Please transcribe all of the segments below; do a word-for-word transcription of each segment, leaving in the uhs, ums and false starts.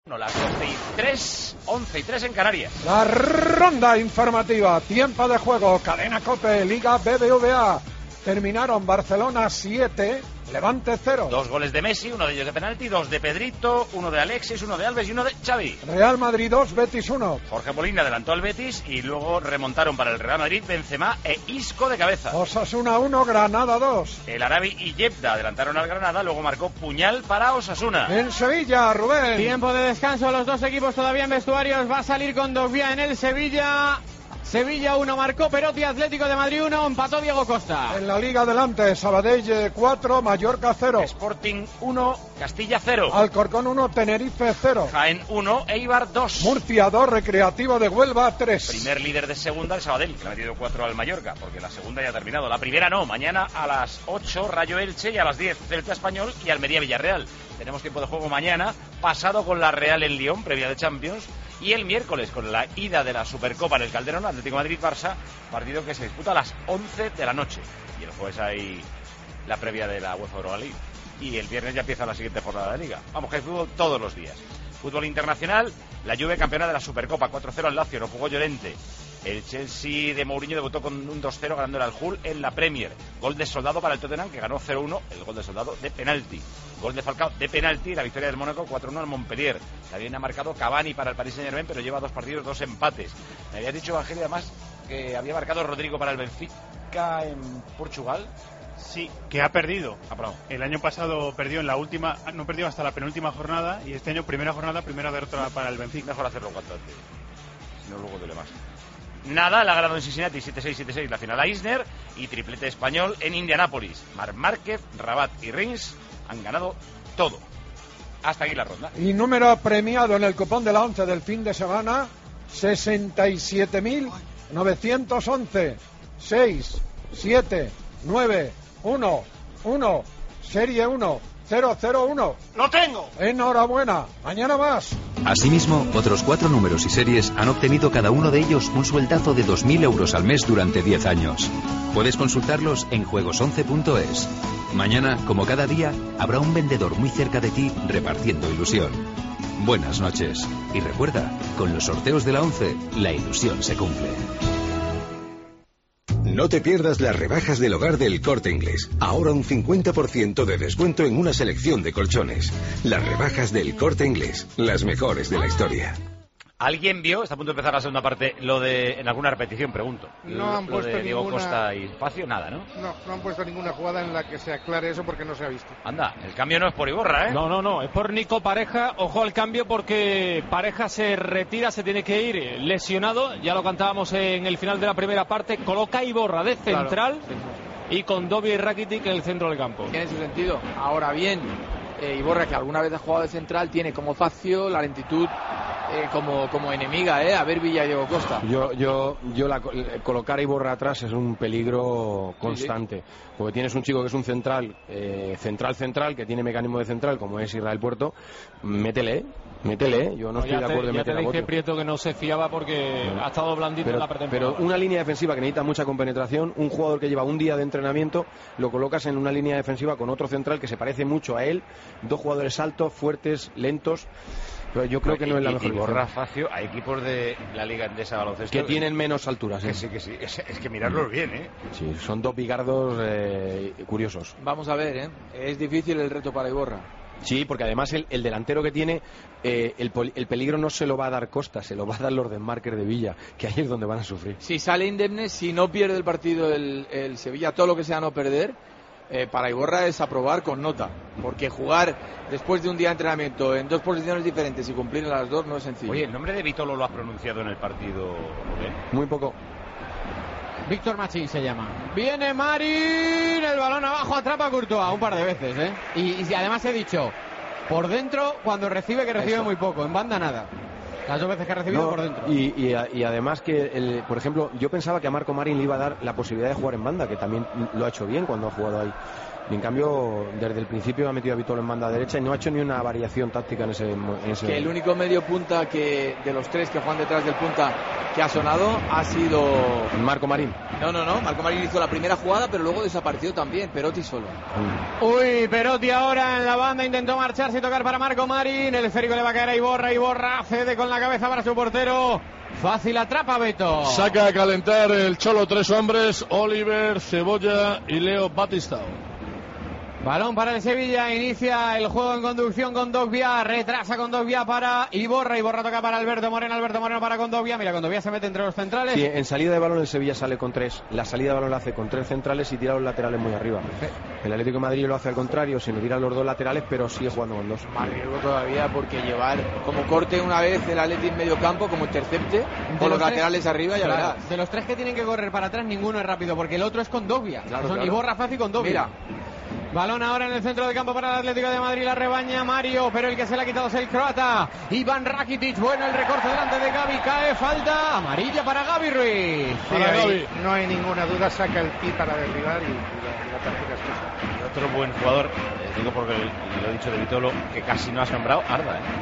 No, las once y tres, once y tres en Canarias. La ronda informativa, tiempo de juego, Cadena COPE, Liga B B V A. Terminaron Barcelona siete, Levante cero. Dos goles de Messi, uno de ellos de penalti, dos de Pedrito, uno de Alexis, uno de Alves y uno de Xavi. Real Madrid dos, Betis uno. Jorge Molina adelantó al Betis y luego remontaron para el Real Madrid Benzema e Isco de cabeza. Osasuna uno, Granada dos. El Arabi y Yebda adelantaron al Granada, luego marcó Puñal para Osasuna. En Sevilla, Rubén. Tiempo de descanso, los dos equipos todavía en vestuarios. Va a salir con Dogbia en el Sevilla. Sevilla uno, marcó Perotti, Atlético de Madrid uno, empató Diego Costa. En la Liga adelante, Sabadell cuatro, Mallorca cero. Sporting uno, Castilla cero. Alcorcón uno, Tenerife cero. Jaén uno, Eibar dos. Murcia dos, Recreativo de Huelva tres. Primer líder de segunda, el Sabadell, que le ha metido cuatro al Mallorca, porque la segunda ya ha terminado. La primera no, mañana a las ocho, Rayo Elche, y a las diez, Celta Español y Almería Villarreal. Tenemos tiempo de juego mañana, pasado con la Real en Lyon, previa de Champions, y el miércoles con la ida de la Supercopa en el Calderón, Atlético Madrid-Barça, partido que se disputa a las once de la noche. Y el jueves hay la previa de la UEFA Europa League. Y el viernes ya empieza la siguiente jornada de Liga. Vamos, que hay fútbol todos los días. Fútbol internacional, la Juve campeona de la Supercopa, cuatro cero al Lazio, no jugó Llorente. El Chelsea de Mourinho debutó con un dos cero ganándole al Hull en la Premier. Gol de Soldado para el Tottenham, que ganó cero uno, el gol de Soldado de penalti. Gol de Falcao de penalti, la victoria del Mónaco cuatro uno al Montpellier. También ha marcado Cavani para el Paris Saint-Germain, pero lleva dos partidos, dos empates. Me habías dicho, Evangelio, además, que había marcado Rodrigo para el Benfica en Portugal. Sí, que ha perdido. Ah, perdón. El año pasado perdió en la última, no perdió hasta la penúltima jornada, y este año primera jornada, primera derrota para el Benfica. Mejor hacerlo cuanto antes, si no luego duele más. Nada, le ha ganado en Cincinnati siete seis, siete seis la final a Isner, y triplete español en Indianápolis. Marc Márquez, Rabat y Rins han ganado todo. Hasta aquí la ronda. Y número premiado en el cupón de la once del fin de semana, sesenta y siete mil novecientos once. seis, siete, nueve, uno, uno, serie uno, cero cero uno. ¡Lo tengo! Enhorabuena, mañana más. Asimismo, otros cuatro números y series han obtenido cada uno de ellos un sueldazo de dos mil euros al mes durante diez años. Puedes consultarlos en juegos once punto es. Mañana, como cada día, habrá un vendedor muy cerca de ti repartiendo ilusión. Buenas noches. Y recuerda, con los sorteos de la once, la ilusión se cumple. No te pierdas las rebajas del hogar del Corte Inglés. Ahora un cincuenta por ciento de descuento en una selección de colchones. Las rebajas del Corte Inglés, las mejores de la historia. ¿Alguien vio, está a punto de empezar la segunda parte, lo de, en alguna repetición, pregunto? No han lo puesto de Diego ninguna... Costa y Espacio, nada, ¿no? No, no han puesto ninguna jugada en la que se aclare eso porque no se ha visto. Anda, el cambio no es por Iborra, ¿eh? No, no, no, es por Nico Pareja. Ojo al cambio porque Pareja se retira, se tiene que ir lesionado. Ya lo cantábamos en el final de la primera parte. Coloca a Iborra de central, claro, sí, y con Dobby y Rakitic en el centro del campo. Tiene su sentido. Ahora bien, eh, Iborra, que alguna vez ha jugado de central, tiene como Facio la lentitud eh, como, como enemiga, ¿eh? A ver Villa y Diego Costa. Yo, yo, yo la, colocar a Iborra atrás es un peligro constante. Sí, sí. Porque tienes un chico que es un central, eh, central, central, que tiene mecanismo de central, como es Israel Puerto. Métele, métele. Yo no, no estoy de acuerdo en meter a Ya te dije, Bote. Prieto, que no se fiaba porque bueno, ha estado blandito pero, en la pretemporada. Pero una línea defensiva que necesita mucha compenetración, un jugador que lleva un día de entrenamiento, lo colocas en una línea defensiva con otro central que se parece mucho a él, dos jugadores altos, fuertes, lentos. Pero yo creo que no es la mejor. Y Borra Facio, hay equipos de la Liga Endesa de baloncesto que tienen menos alturas, ¿eh? Que sí, que sí. Es, es que mirarlos bien, ¿eh? Sí, son dos bigardos eh, curiosos. Vamos a ver, ¿eh? Es difícil el reto para Iborra. Sí, porque además el, el delantero que tiene, eh, el, el peligro no se lo va a dar Costa, se lo va a dar los desmarques de Villa, que ahí es donde van a sufrir. Si sale indemne, si no pierde el partido el, el Sevilla, todo lo que sea no perder, eh, para Iborra es aprobar con nota, porque jugar después de un día de entrenamiento en dos posiciones diferentes y cumplir en las dos no es sencillo. Oye, ¿el nombre de Vitolo lo has pronunciado en el partido? ¿Eh? Muy poco. Víctor Machín se llama. Viene Marín, el balón abajo, atrapa a Courtois un par de veces, ¿eh? Y, y además he dicho, por dentro, cuando recibe, que recibe Eso. muy poco, en banda nada. Las dos veces que ha recibido, no, por dentro. Y, y, y además que, el, por ejemplo, yo pensaba que a Marco Marín le iba a dar la posibilidad de jugar en banda, que también lo ha hecho bien cuando ha jugado ahí. Y en cambio, desde el principio ha metido a Vitolo en banda derecha y no ha hecho ni una variación táctica en ese, en ese... Que el único medio punta que de los tres que juegan detrás del punta que ha sonado ha sido Marco Marín. No, no, no. Marco Marín hizo la primera jugada, pero luego desapareció también. Perotti solo. Mm. Uy, Perotti ahora en la banda intentó marcharse y tocar para Marco Marín. El esférico le va a caer a Iborra. Iborra cede con la cabeza para su portero. Fácil atrapa Beto. Saca a calentar el Cholo tres hombres: Oliver, Cebolla y Leo Batistao. Balón para el Sevilla, inicia el juego en conducción con Dogbia, retrasa con Dogbia para Iborra, Iborra toca para Alberto Moreno, Alberto Moreno para Condovia, mira, Condovia se mete entre los centrales. Sí, en salida de balón el Sevilla sale con tres, la salida de balón la hace con tres centrales y tira los laterales muy arriba. El Atlético de Madrid lo hace al contrario, sino tira los dos laterales, pero sigue jugando con dos. Más riesgo todavía porque llevar como corte una vez el Atlético en medio campo, como intercepte, con los, los laterales arriba, ya claro, verás. De los tres que tienen que correr para atrás, ninguno es rápido, porque el otro es Condovia. Claro, Son claro. Iborra, Faz y Condovia. Mira. Balón ahora en el centro del campo para el Atlético de Madrid, la rebaña Mario, pero el que se le ha quitado es el croata, Iván Rakitic. Bueno, el recorte delante de Gavi, cae, falta, amarilla para Gavi Ruiz. Sí, Para ahí Gavi. no hay ninguna duda, saca el pi para derribar y, y la, y la tarjeta es cosa. Y otro buen jugador, eh, digo porque lo he dicho de Vitolo, que casi no has nombrado, Arda, ¿eh?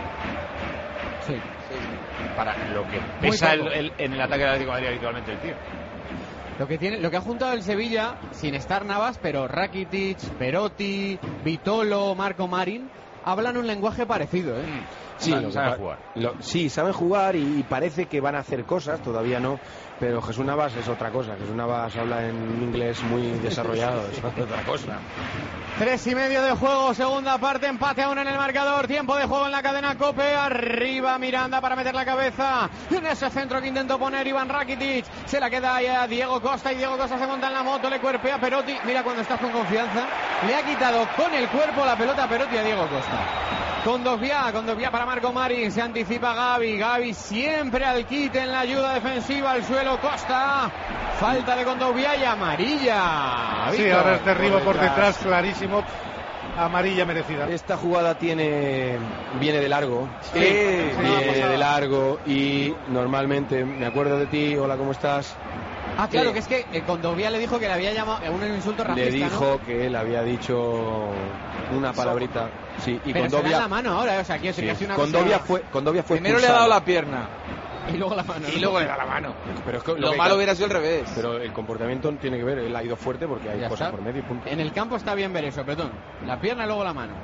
Sí. Para lo que pesa el, el, en el ataque del Atlético de Madrid habitualmente el tío. Lo que tiene, lo que ha juntado el Sevilla, sin estar Navas, pero Rakitic, Perotti, Vitolo, Marco Marín, hablan un lenguaje parecido, ¿eh? Sí, Saben lo que saben pa- jugar. lo- sí, saben jugar y, y parece que van a hacer cosas, todavía no, pero Jesús Navas es otra cosa. Jesús Navas habla en un inglés muy desarrollado, es otra cosa. Tres y medio de juego, segunda parte, empate a uno en el marcador, tiempo de juego en la cadena COPE, arriba Miranda para meter la cabeza en ese centro que intentó poner Iván Rakitic, se la queda ahí a Diego Costa y Diego Costa se monta en la moto, le cuerpea a Perotti, mira cuando estás con confianza, le ha quitado con el cuerpo la pelota a Perotti a Diego Costa. Con Dogbia, con Dogbia para Marco Marín, se anticipa Gavi, Gavi siempre al quite en la ayuda defensiva, al suelo Costa, falta de Condovia y amarilla. Sí, Víctor. ahora es derribo por detrás, clarísimo, amarilla merecida. Esta jugada tiene viene de largo, Sí, viene sí, de largo y normalmente me acuerdo de ti, hola, ¿cómo estás? Ah, claro, Eh, que es que eh, Condovia le dijo que le había llamado eh, un insulto racista, Le dijo ¿no? que él había dicho una palabrita, sí, y Pero con se da Condovia, la mano ahora, o sea, quiero decir que ha sido una Condovia cosa... fue, Condovia fue Primero le ha expulsado. dado la pierna Y luego la mano. y ¿no? luego le da la mano. Pero es que Lo que- malo hubiera sido al revés. Pero el comportamiento tiene que ver, él ha ido fuerte porque hay Ya cosas está. por medio y punto. En el campo está bien ver eso, perdón. La pierna y luego la mano.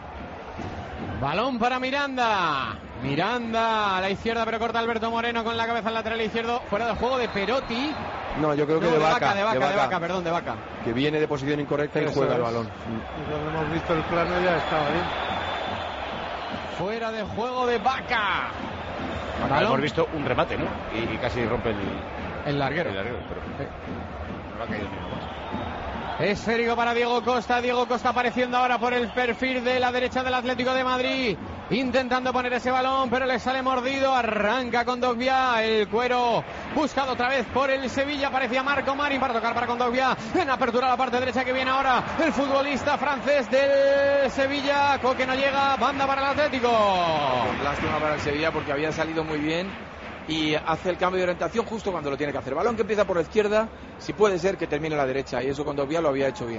Balón para Miranda. Miranda a la izquierda, pero corta Alberto Moreno con la cabeza al lateral izquierdo. Fuera del juego de Perotti. No, yo creo que No, de, de vaca, vaca, de vaca, de vaca, perdón, de vaca. que viene de posición incorrecta y Eso juega el es. balón. Y cuando hemos visto el plano ya estaba bien. Fuera de juego de vaca. Acá Balón. hemos visto un remate, ¿no? Y, y casi rompe el, El larguero. el larguero, pero no le ha caído ni una cosa. Esférico para Diego Costa. Diego Costa apareciendo ahora por el perfil de la derecha del Atlético de Madrid. Intentando poner ese balón, pero le sale mordido. Arranca con Dogbia. El cuero buscado otra vez por el Sevilla. Parecía Marco Marín para tocar para Condovia. En apertura a la parte derecha que viene ahora el futbolista francés del Sevilla. Coque no llega. Banda para el Atlético. Lástima para el Sevilla porque había salido muy bien y hace el cambio de orientación justo cuando lo tiene que hacer. Balón que empieza por la izquierda, si puede ser que termine a la derecha, y eso Condovia lo había hecho bien.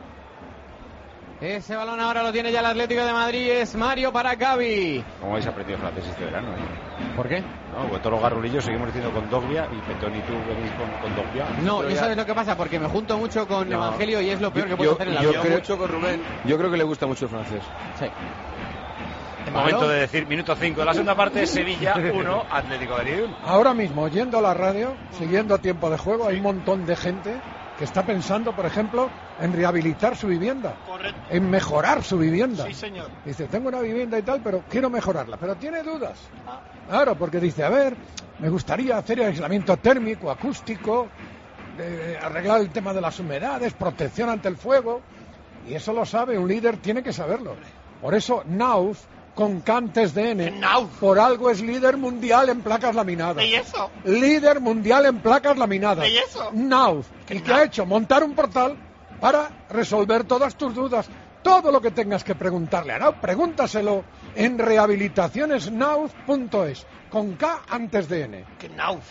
Ese balón ahora lo tiene ya el Atlético de Madrid. Es Mario para Gavi. ¿Cómo habéis aprendido francés este verano? eh? ¿Por qué? No, pues todos los garrulillos seguimos diciendo con Dogbia y Petón y tú venís con, con Dogbia. No, Pero ¿y ya- sabes lo que pasa? Porque me junto mucho con No. Evangelio y es lo peor que Yo- puedo hacer en la yo vida. creo- mucho con Rubén. Yo creo que le gusta mucho el francés. Sí. Momento de decir minuto cinco de la segunda parte, Sevilla uno, Atlético de Madrid uno. Ahora mismo, oyendo la radio, siguiendo tiempo de juego, hay un montón de gente que está pensando, por ejemplo, en rehabilitar su vivienda, Correcto. en mejorar su vivienda. Sí, señor. Dice, tengo una vivienda y tal, pero quiero mejorarla, pero tiene dudas. Claro, porque dice, a ver, me gustaría hacer aislamiento térmico, acústico, eh, arreglar el tema de las humedades, protección ante el fuego, y eso lo sabe, un líder tiene que saberlo. Por eso, Nauf, con Cantes de N, Nauf. por algo es líder mundial en placas laminadas. ¿Y eso? Líder mundial en placas laminadas. ¿Y eso? Nauf. ¿Y qué ha hecho? Montar un portal para resolver todas tus dudas. Todo lo que tengas que preguntarle a Nauf, pregúntaselo en rehabilitaciones nauf punto es, con K antes de N. Que nauf.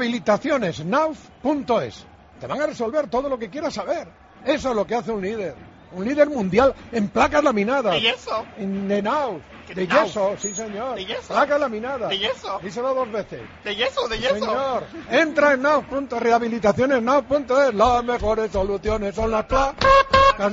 rehabilitaciones nauf punto es. Te van a resolver todo lo que quieras saber. Eso es lo que hace un líder. un líder mundial en placas laminadas. ¿De yeso? En de Naus. De Naus. yeso, sí señor. ¿De yeso? Placas laminadas. ¿De yeso? Díselo dos veces. ¿De yeso? ¿De yeso? Señor, entra en Naus punto es, rehabilitaciones Naus punto es, las mejores soluciones son las placas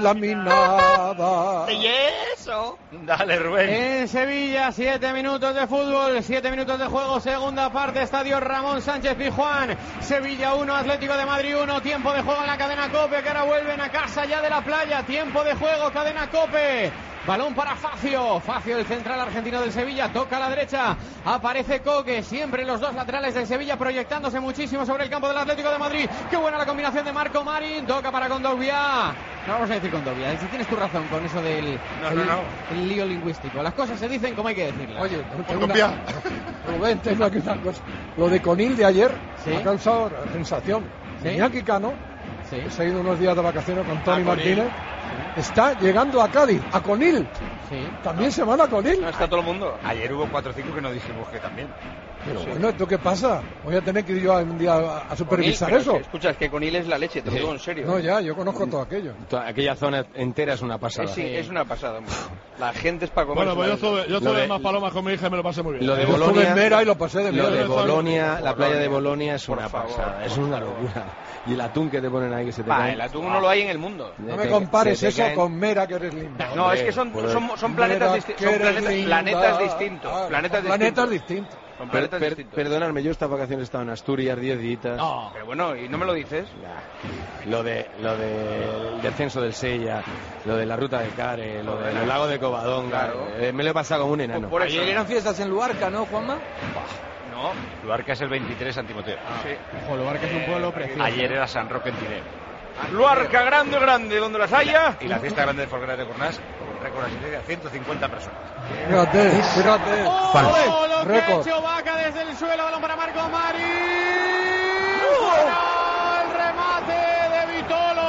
laminadas. ¿De yeso? Dale, Rubén. En Sevilla, siete minutos de fútbol, siete minutos de juego, segunda parte, estadio Ramón Sánchez Pizjuán. Sevilla uno, Atlético de Madrid uno, tiempo de juego en la cadena COPE, que ahora vuelven a casa ya de la playa, tiempo de juego, cadena COPE. Balón para Facio, Facio el central argentino del Sevilla, toca a la derecha, aparece Coque, siempre los dos laterales del Sevilla proyectándose muchísimo sobre el campo del Atlético de Madrid. Qué buena la combinación de Marco Marín, toca para Kondogbia. No vamos a decir Kondogbia, si tienes tu razón con eso del no, el, no, no. el lío lingüístico. Las cosas se dicen como hay que decirlas. Oye, tengo una... Rubén, tengo aquí una cosa. Lo de Conil de ayer ¿sí? ha causado sensación. ¿Sí? Iñaki Cano, ¿sí? que se ha ido unos días de vacaciones con Tony Martínez, ¿sí? está llegando a Cádiz, a Conil. Sí. También se van a Conil. No está todo el mundo. Ayer hubo cuatro o cinco que nos dijimos que también. Pero sí. bueno, ¿esto qué pasa? Voy a tener que ir yo un día a, a supervisar Conil, eso. Si escuchas que Conil es la leche, te lo digo en serio. No, ya, yo conozco todo aquello. Toda aquella zona entera es una pasada. Eh, sí, es una pasada. La gente es para comer. Bueno, pues yo estuve, yo estuve más palomas con mi hija y me lo pasé muy bien. Lo de yo Bolonia, en Mera y lo pasé de lo de mierda. Bolonia, la playa de Bolonia es una favor, pasada, es una locura. Y el atún que te ponen ahí que se te bah, cae. el atún no lo hay en el mundo. No me compares eso caen... con Mera, que eres linda. No, es que son, son, son planetas, disti son planetas, planetas distintos. Ah, planetas, planetas distintos. distintos. Son Per, planetas per, distintos. perdonadme, yo estas vacaciones he estado en Asturias diez días. No, pero bueno, ¿y no me lo dices? Ya. Lo de lo del descenso del Sella, lo de la ruta de Care, lo del de lago de Covadonga, claro. eh, me lo he pasado como un enano. Por ayer eran fiestas en Luarca, ¿no, Juanma? No. Luarca es el veintitrés, San Timoteo. Ah. Sí. Ojo, Luarca es un pueblo precioso. Ayer era San Roque en Tineo. Luarca grande, grande, donde las haya. Y la fiesta grande de Folgueras de Cornás, con récord de asistencia, ciento cincuenta personas. Fíjate, fíjate. ¡Oh, lo que Récord. ha hecho Vaca desde el suelo! Balón para Marco Marín. ¡Oh! El remate de Vitolo.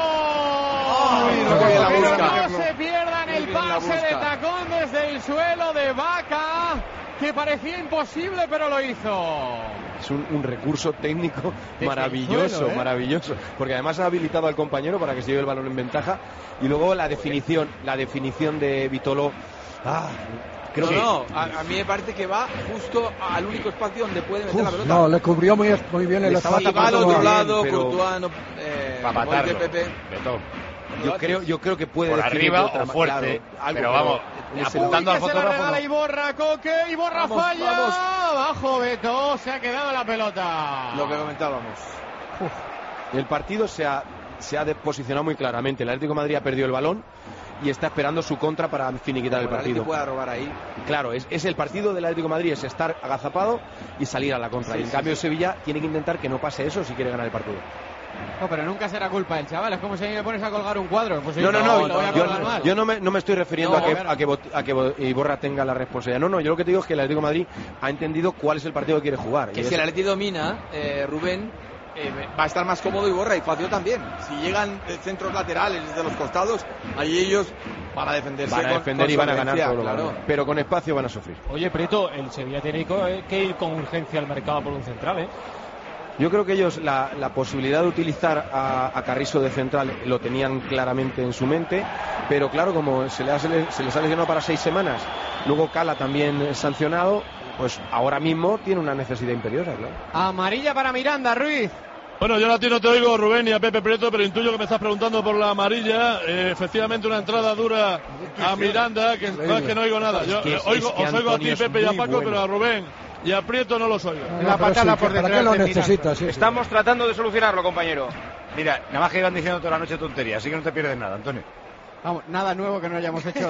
Ay, lo que bien la Pero busca. no se pierdan el Muy bien la pase de busca. tacón desde el suelo de Vaca, que parecía imposible, pero lo hizo. Es un, un recurso técnico Desde maravilloso, el suelo, ¿eh? maravilloso. Porque además ha habilitado al compañero para que se lleve el balón en ventaja. Y luego la definición, la definición de Vitolo. Ah, creo no, que. no, a, a mí me parece que va justo al único espacio donde puede meter la Uf, pelota. no, le cubrió muy, muy bien el Le estaba espacio. Y va al otro bien, lado, pero- Courtois, no, eh, Para igual que matarlo. Pepe. Betón. Yo creo, yo creo que puede Por definir arriba de otra o ma- fuerte. claro, algo, pero vamos, es el- apuntando al Uy, que se la fotógrafo. regala no. Iborra, Coque, Iborra Vamos, falla. vamos. Bajo Beto, se ha quedado la pelota. Lo que comentábamos. El partido se ha, se ha de- posicionado muy claramente. El Atlético de Madrid ha perdido el balón y está esperando su contra para finiquitar el Como partido. pueda robar ahí. Claro, es, es el partido del Atlético de Madrid, es estar agazapado y salir a la contra. Sí, y en sí, cambio sí. Sevilla tiene que intentar que no pase eso si quiere ganar el partido. No, pero nunca será culpa del chaval. Es como si me pones a colgar un cuadro. Pues No, no, no, lo voy a yo, colgar mal. yo no, me, no me estoy refiriendo No, a, que, claro. a, que, Bot- a que Bo- Iborra tenga la responsabilidad. No, no, yo lo que te digo es que el Atlético de Madrid ha entendido cuál es el partido que quiere jugar. Que Y si es- el Atleti domina, eh, Rubén, eh, va a estar más cómodo Iborra y Facio también. Si llegan eh, centros laterales desde los costados, ahí ellos van a defenderse. van a con- defender con y van a ganar solvencia, todo lo claro. que- pero con espacio van a sufrir. Oye, Prieto, el Sevilla tiene que que ir con urgencia al mercado por un central, ¿eh? Yo creo que ellos la, la posibilidad de utilizar a, a Carrizo de central lo tenían claramente en su mente, pero claro, como se, le ha, se, le- se les ha lesionado para seis semanas, luego Cala también sancionado, pues ahora mismo tiene una necesidad imperiosa, claro. Amarilla para Miranda, Ruiz. Bueno, yo a ti no te oigo, Rubén, ni a Pepe Prieto, pero intuyo que me estás preguntando por la amarilla. Eh, efectivamente, una entrada dura a Miranda, que no es que no oigo nada. Yo Es que- eh, oigo, es que os oigo a ti, Antonio es Pepe y a muy Paco, bueno. pero a Rubén y a Prieto no los oigo. No, pero sí, que ¿para qué lo necesitas? Sí, sí. Estamos tratando de solucionarlo, compañero. Mira, nada más que iban diciendo toda la noche tonterías, así que no te pierdes nada, Antonio. Vamos, nada nuevo que no hayamos hecho.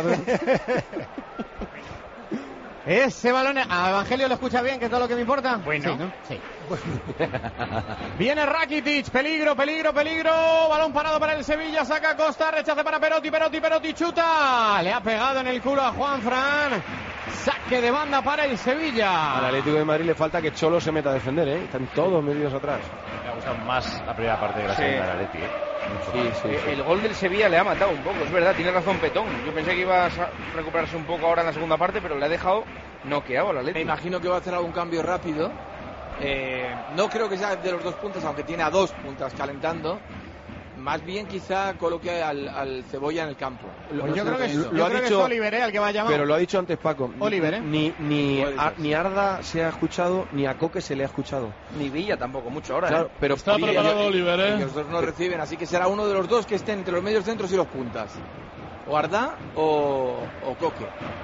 Ese balón, a Evangelio le escucha bien, que es todo lo que me importa. Bueno. Sí, ¿no? Sí. Viene Rakitic, peligro, peligro, peligro. Balón parado para el Sevilla, saca Costa, rechace para Perotti, Perotti, Perotti, chuta. Le ha pegado en el culo a Juan Fran. Saque de banda para el Sevilla. Al Atlético de Madrid le falta que Cholo se meta a defender, ¿eh? Están todos medios atrás. Me ha gustado más la primera parte de la Sí. segunda de Atleti, ¿eh? Sí, sí, Eh, sí. El gol del Sevilla le ha matado un poco, es verdad, tiene razón Petón. Yo pensé que iba a sa- recuperarse un poco ahora en la segunda parte, pero le ha dejado noqueado al Me Atleti. imagino que va a hacer algún cambio rápido. Eh, no creo que sea de los dos puntas, aunque tiene a dos puntas calentando. más bien quizá coloque al, al Cebolla en el campo. Pues yo creo que, lo, yo lo ha creo dicho, que es Oliver, ¿eh? Al que va a llamar. Pero lo ha dicho antes Paco. Oliver, ¿eh? Ni, ni, a, ni Arda se ha escuchado, ni a Coque se le ha escuchado. Ni Villa tampoco mucho ahora. Claro, ¿eh? pero Está Villa, preparado yo, Oliver, ¿eh? Los dos no reciben, así que será uno de los dos que estén entre los medios centros y los puntas. O Arda o, o Coque.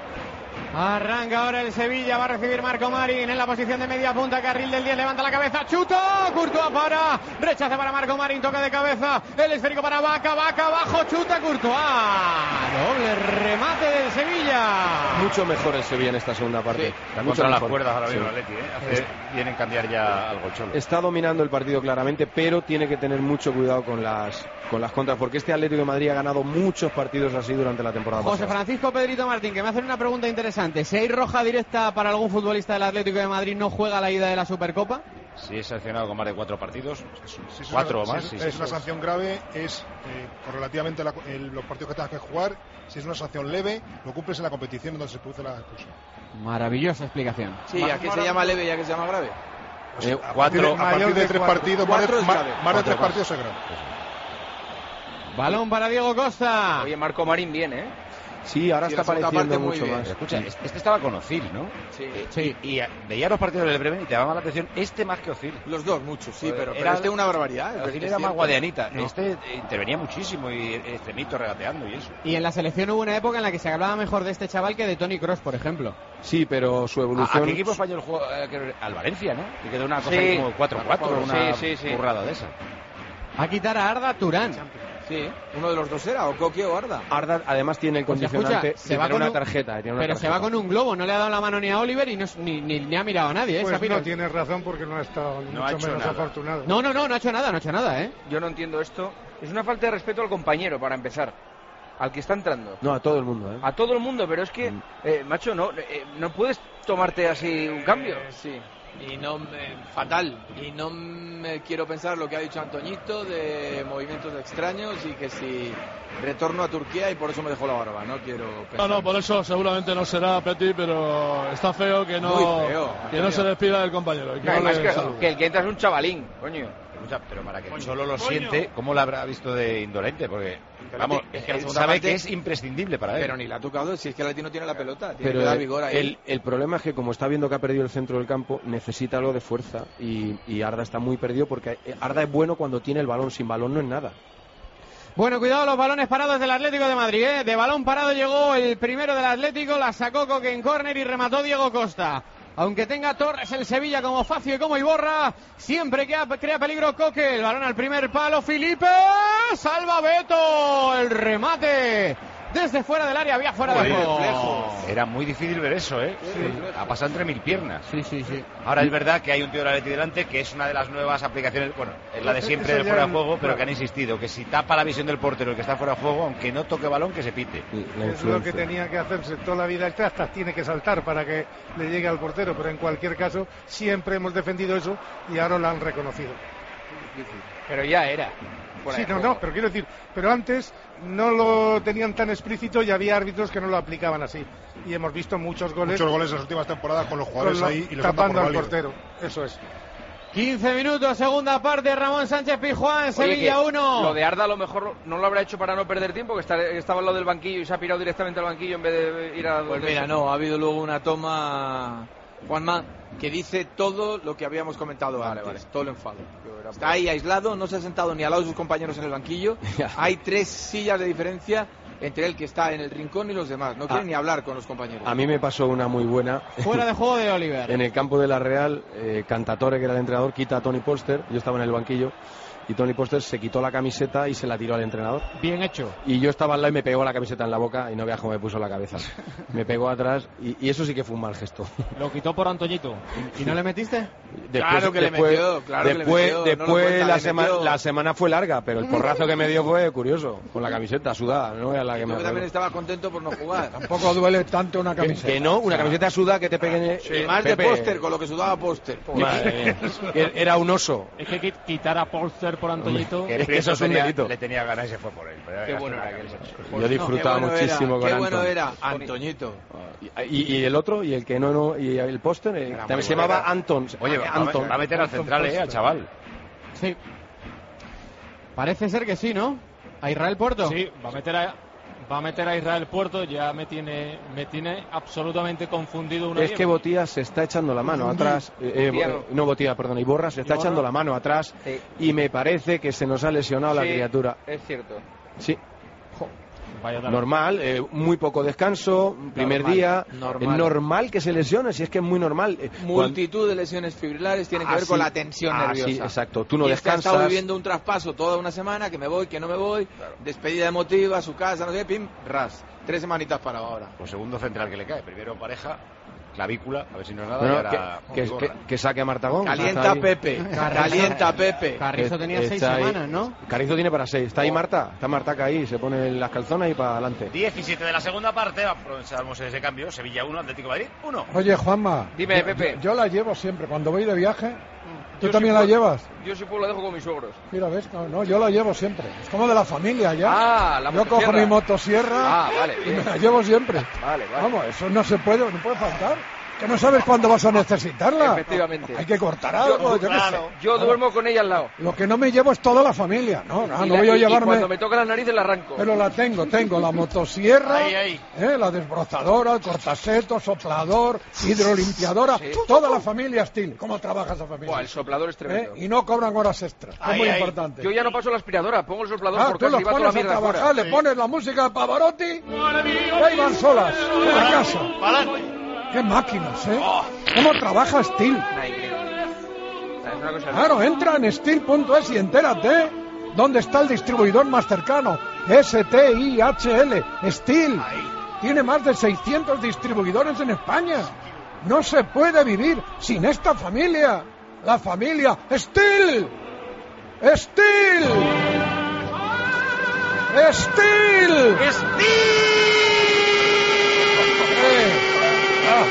Arranca ahora el Sevilla, va a recibir Marco Marín en la posición de media punta, carril del diez, levanta la cabeza, chuta, Courtois para, rechaza para Marco Marín, toca de cabeza, el esférico para Vaca, Vaca abajo, chuta Courtois, doble remate del Sevilla. Mucho mejor el Sevilla en esta segunda parte. Sí, está mucho contra las mejor. cuerdas ahora mismo Sí. Atleti, ¿eh? Hace bien en cambiar ya al Golcholo. Está dominando el partido claramente, pero tiene que tener mucho cuidado con las con las contras, porque este Atlético de Madrid ha ganado muchos partidos así durante la temporada José pasada. Francisco Pedrito Martín, que me hacen una pregunta interesante. Si hay roja directa para algún futbolista del Atlético de Madrid, ¿no juega la ida de la Supercopa? Si es sancionado con más de cuatro partidos, Si es cuatro una, o más. si sí, es, sí, es una sí. sanción grave, es eh, correlativamente la- el- los partidos que tengas que jugar. Si es una sanción leve, lo cumples en la competición donde se produce la expulsión. Maravillosa explicación. Sí, ¿a qué se llama leve y a qué se llama grave? Eh, a partir de- a partir de tres partidos, más de, Cuatro es ma- grave. más de Cuatro tres más. partidos es grave. Balón para Diego Costa. Oye, Marco Marín bien, ¿eh? Sí, ahora Sí, está la segunda apareciendo parte muy mucho bien. más. Escucha, este este estaba con Ozil, ¿no? Sí. Sí. Y, y veía los partidos del Bremen y te llamaba la atención este más que Ozil. Los dos, muchos, sí, pero, pero Era- este es una barbaridad. es- Ozil es era más cierto. guadianita. No. Este intervenía muchísimo y extremito regateando y eso. Y en la selección hubo una época en la que se hablaba mejor de este chaval que de Toni Kroos, por ejemplo. Sí, pero su ¿A, evolución... a qué equipo español jugó? Eh, que- Al Valencia, ¿no? Y quedó una cosa Sí. ahí como cuatro cuatro, una Sí, sí, sí. burrada de esa. Va a quitar a Arda Turán. Sí, uno de los dos era, o Coque o Arda. Arda además tiene el Pues condicionante escucha, se de va tener con una un- tarjeta. tiene una Pero se tarjeta. va con un globo, no le ha dado la mano ni a Oliver y no, es- ni, ni, ni ha mirado a nadie, ¿eh? Pues Shapiro? no tienes razón porque no ha estado ni No ha mucho hecho menos nada. afortunado. No, no, no, no ha hecho nada, no ha hecho nada, ¿eh? Yo no entiendo esto. Es una falta de respeto al compañero, para empezar. Al que está entrando. No, a todo el mundo, ¿eh? A todo el mundo, pero es que, eh, macho, no, eh, no puedes tomarte así un cambio. Eh, sí. Y no, eh, fatal. Y no me quiero pensar lo que ha dicho Antoñito de movimientos extraños y que si retorno a Turquía y por eso me dejó la barba. No quiero No, pensar. no, por eso seguramente no será Petit, pero está feo que no, Muy feo, que no Antonio. se despida del compañero. y que no Además le que, salude. que el que entra es un chavalín, coño. Escucha, pero para que solo lo siente, ¿cómo lo habrá visto de indolente? Porque, Pero vamos, es que la él segunda sabe parte- que es imprescindible para él. Pero ni la ha tocado, si es que el Atleti no tiene la pelota, tiene Pero que dar el, vigor ahí. el, el problema es que como está viendo que ha perdido el centro del campo, necesita algo de fuerza y, y Arda está muy perdido porque Arda es bueno cuando tiene el balón, sin balón no es nada. Bueno, cuidado los balones parados del Atlético de Madrid, ¿eh? De balón parado llegó el primero del Atlético, la sacó Coque en córner y remató Diego Costa. Aunque tenga Torres el Sevilla como Facio y como Iborra, siempre que crea peligro Coque. El balón al primer palo, Felipe, salva Beto, el remate. Desde fuera del área, había fuera de Joder, juego. Era muy difícil ver eso, ¿eh? Ha pasado entre mil piernas. Sí, sí, sí. Ahora es verdad que hay un tío de la Atleti delante que es una de las nuevas aplicaciones, bueno, es la de siempre Eso de ya fuera de en- juego, pero claro. que han insistido que si tapa la visión del portero el que está fuera de juego, aunque no toque balón, que se pite. Es lo que tenía que hacerse toda la vida. Este hasta tiene que saltar para que le llegue al portero, pero en cualquier caso siempre hemos defendido eso y ahora lo han reconocido. Pero ya era. fuera Sí, de no, juego. no, pero quiero decir, pero antes no lo tenían tan explícito y había árbitros que no lo aplicaban así. Y hemos visto muchos goles, Muchos goles en las últimas temporadas con los jugadores con lo- ahí y les han dado tapando por al válido. portero. Eso es. quince minutos, segunda parte, Ramón Sánchez Pizjuán, Oye, Sevilla que uno. Lo de Arda a lo mejor no lo habrá hecho para no perder tiempo, que está- estaba al lado del banquillo y se ha pirado directamente al banquillo en vez de ir a... Pues donde mira, se- no, ha habido luego una toma, Juanma, que dice todo lo que habíamos comentado Vale, antes, vale. todo el enfado. Está ahí aislado, no se ha sentado ni al lado de sus compañeros en el banquillo. Hay tres sillas de diferencia entre el que está en el rincón y los demás. No quiere Ah. ni hablar con los compañeros. A mí me pasó una muy buena. Fuera de juego de Oliver. En el campo de la Real, eh, Cantatore, que era el entrenador, quita a Tony Polster. Yo estaba en el banquillo y Tony Polster se quitó la camiseta y se la tiró al entrenador. Bien hecho. Y yo estaba al lado y me pegó la camiseta en la boca y no veas cómo me puso la cabeza. Me pegó atrás y, y eso sí que fue un mal gesto. Lo quitó por Antoñito. ¿Y no le metiste? Claro que le después, metió, claro que le después, metió, no lo después cuenta, la, le sema- metió. la semana fue larga, pero el porrazo que me dio fue curioso, con la camiseta sudada, no era la que Yo me que también arregló. estaba contento por no jugar. Tampoco duele tanto una que, camiseta. que no, una camiseta sudada que te peguen. Y más de póster, con lo que sudaba póster. Madre mía, que era un oso. Es que qui- quitar a Polster por Antoñito. Es que eso es un tenía- delito. Le tenía ganas y se fue por él. Pero Qué ya bueno está, era la aquel. camisa. Yo disfrutaba Qué bueno muchísimo era, con qué Anton. bueno era Antoñito. Y, y el otro, y el que no, no y el póster, eh, también se bueno, llamaba era- Anton. Oye, va, Anton. va a meter al central, eh, al chaval. Sí. Parece ser que sí, ¿no? ¿A Israel Puerto? Sí, va a meter a, va a meter a Israel Puerto. Ya me tiene me tiene absolutamente confundido una Es que Botía se está echando la mano atrás. Eh, eh, no, Botía, perdón, Iborra se está Iborra. echando la mano atrás. Sí. Y me parece que se nos ha lesionado la Sí, criatura. Es cierto. Sí. Vaya tal. Normal, eh, muy poco descanso, primer Normal, día. normal. Es normal que se lesione, si es que es muy normal. Eh, Multitud de lesiones fibrilares tienen que Ah, ver con sí. la tensión Ah, nerviosa. sí, exacto. Tú no y este ha descansas. estado viviendo un traspaso toda una semana, que me voy, que no me voy, despedida emotiva, a su casa, no sé qué, pim, ras. Tres semanitas para ahora. Pues segundo central que le cae. Primero pareja, clavícula, a ver si no es nada. Bueno, y ahora que, que, que, que saque a Martagón. Calienta Está ahí. Pepe, calienta Pepe. Carrizo tenía Está seis ahí. semanas, ¿no? Carrizo tiene para seis. Está ahí Marta. Está Martaca ahí. Se pone las calzonas y para adelante. diecisiete de la segunda parte, aprovechamos ese cambio. Sevilla uno, Atlético de Madrid uno. Oye, Juanma. Dime, yo, Pepe. Yo, yo la llevo siempre. Cuando voy de viaje, ¿tú Yo también sí la puedo- llevas? Yo si puedo la dejo con mis suegros. Mira, ¿ves? No, no, yo la llevo siempre. Es como de la familia ya. Ah, la Yo cojo motosierra. mi motosierra Ah, vale, y bien. me la llevo siempre. Vale, vale. Vamos, eso no se puede, no puede faltar. Que no sabes cuándo vas a necesitarla. Efectivamente. Hay que cortar algo, yo, qué sé. Yo duermo con ella al lado. Lo que no me llevo es toda la familia. No, no, Y no la- voy a y- y llevarme. cuando me toca la nariz la arranco. Pero la tengo, tengo la motosierra, Ahí, ahí. ¿eh? La desbrozadora, el cortaseto, soplador, hidrolimpiadora, Sí. toda la familia Steel. ¿Cómo trabaja esa familia? Buah, el soplador es ¿Eh? tremendo. Y no cobran horas extras, es Ahí, muy ahí. importante. Yo ya no paso la aspiradora, pongo el soplador Ah, por tú casa los y va toda la pones a mierda trabajar, fuera. le pones la música de Pavarotti y ahí van solas, a casa. ¡Qué máquinas, eh! Oh. ¿Cómo trabaja Steel? Nah, increíble. Es una cosa Claro, entra en steel punto es y entérate dónde está el distribuidor más cercano. S T I H L, Steel. Tiene más de seiscientos distribuidores en España. No se puede vivir sin esta familia. La familia Steel. Steel. Steel. Eh, ah.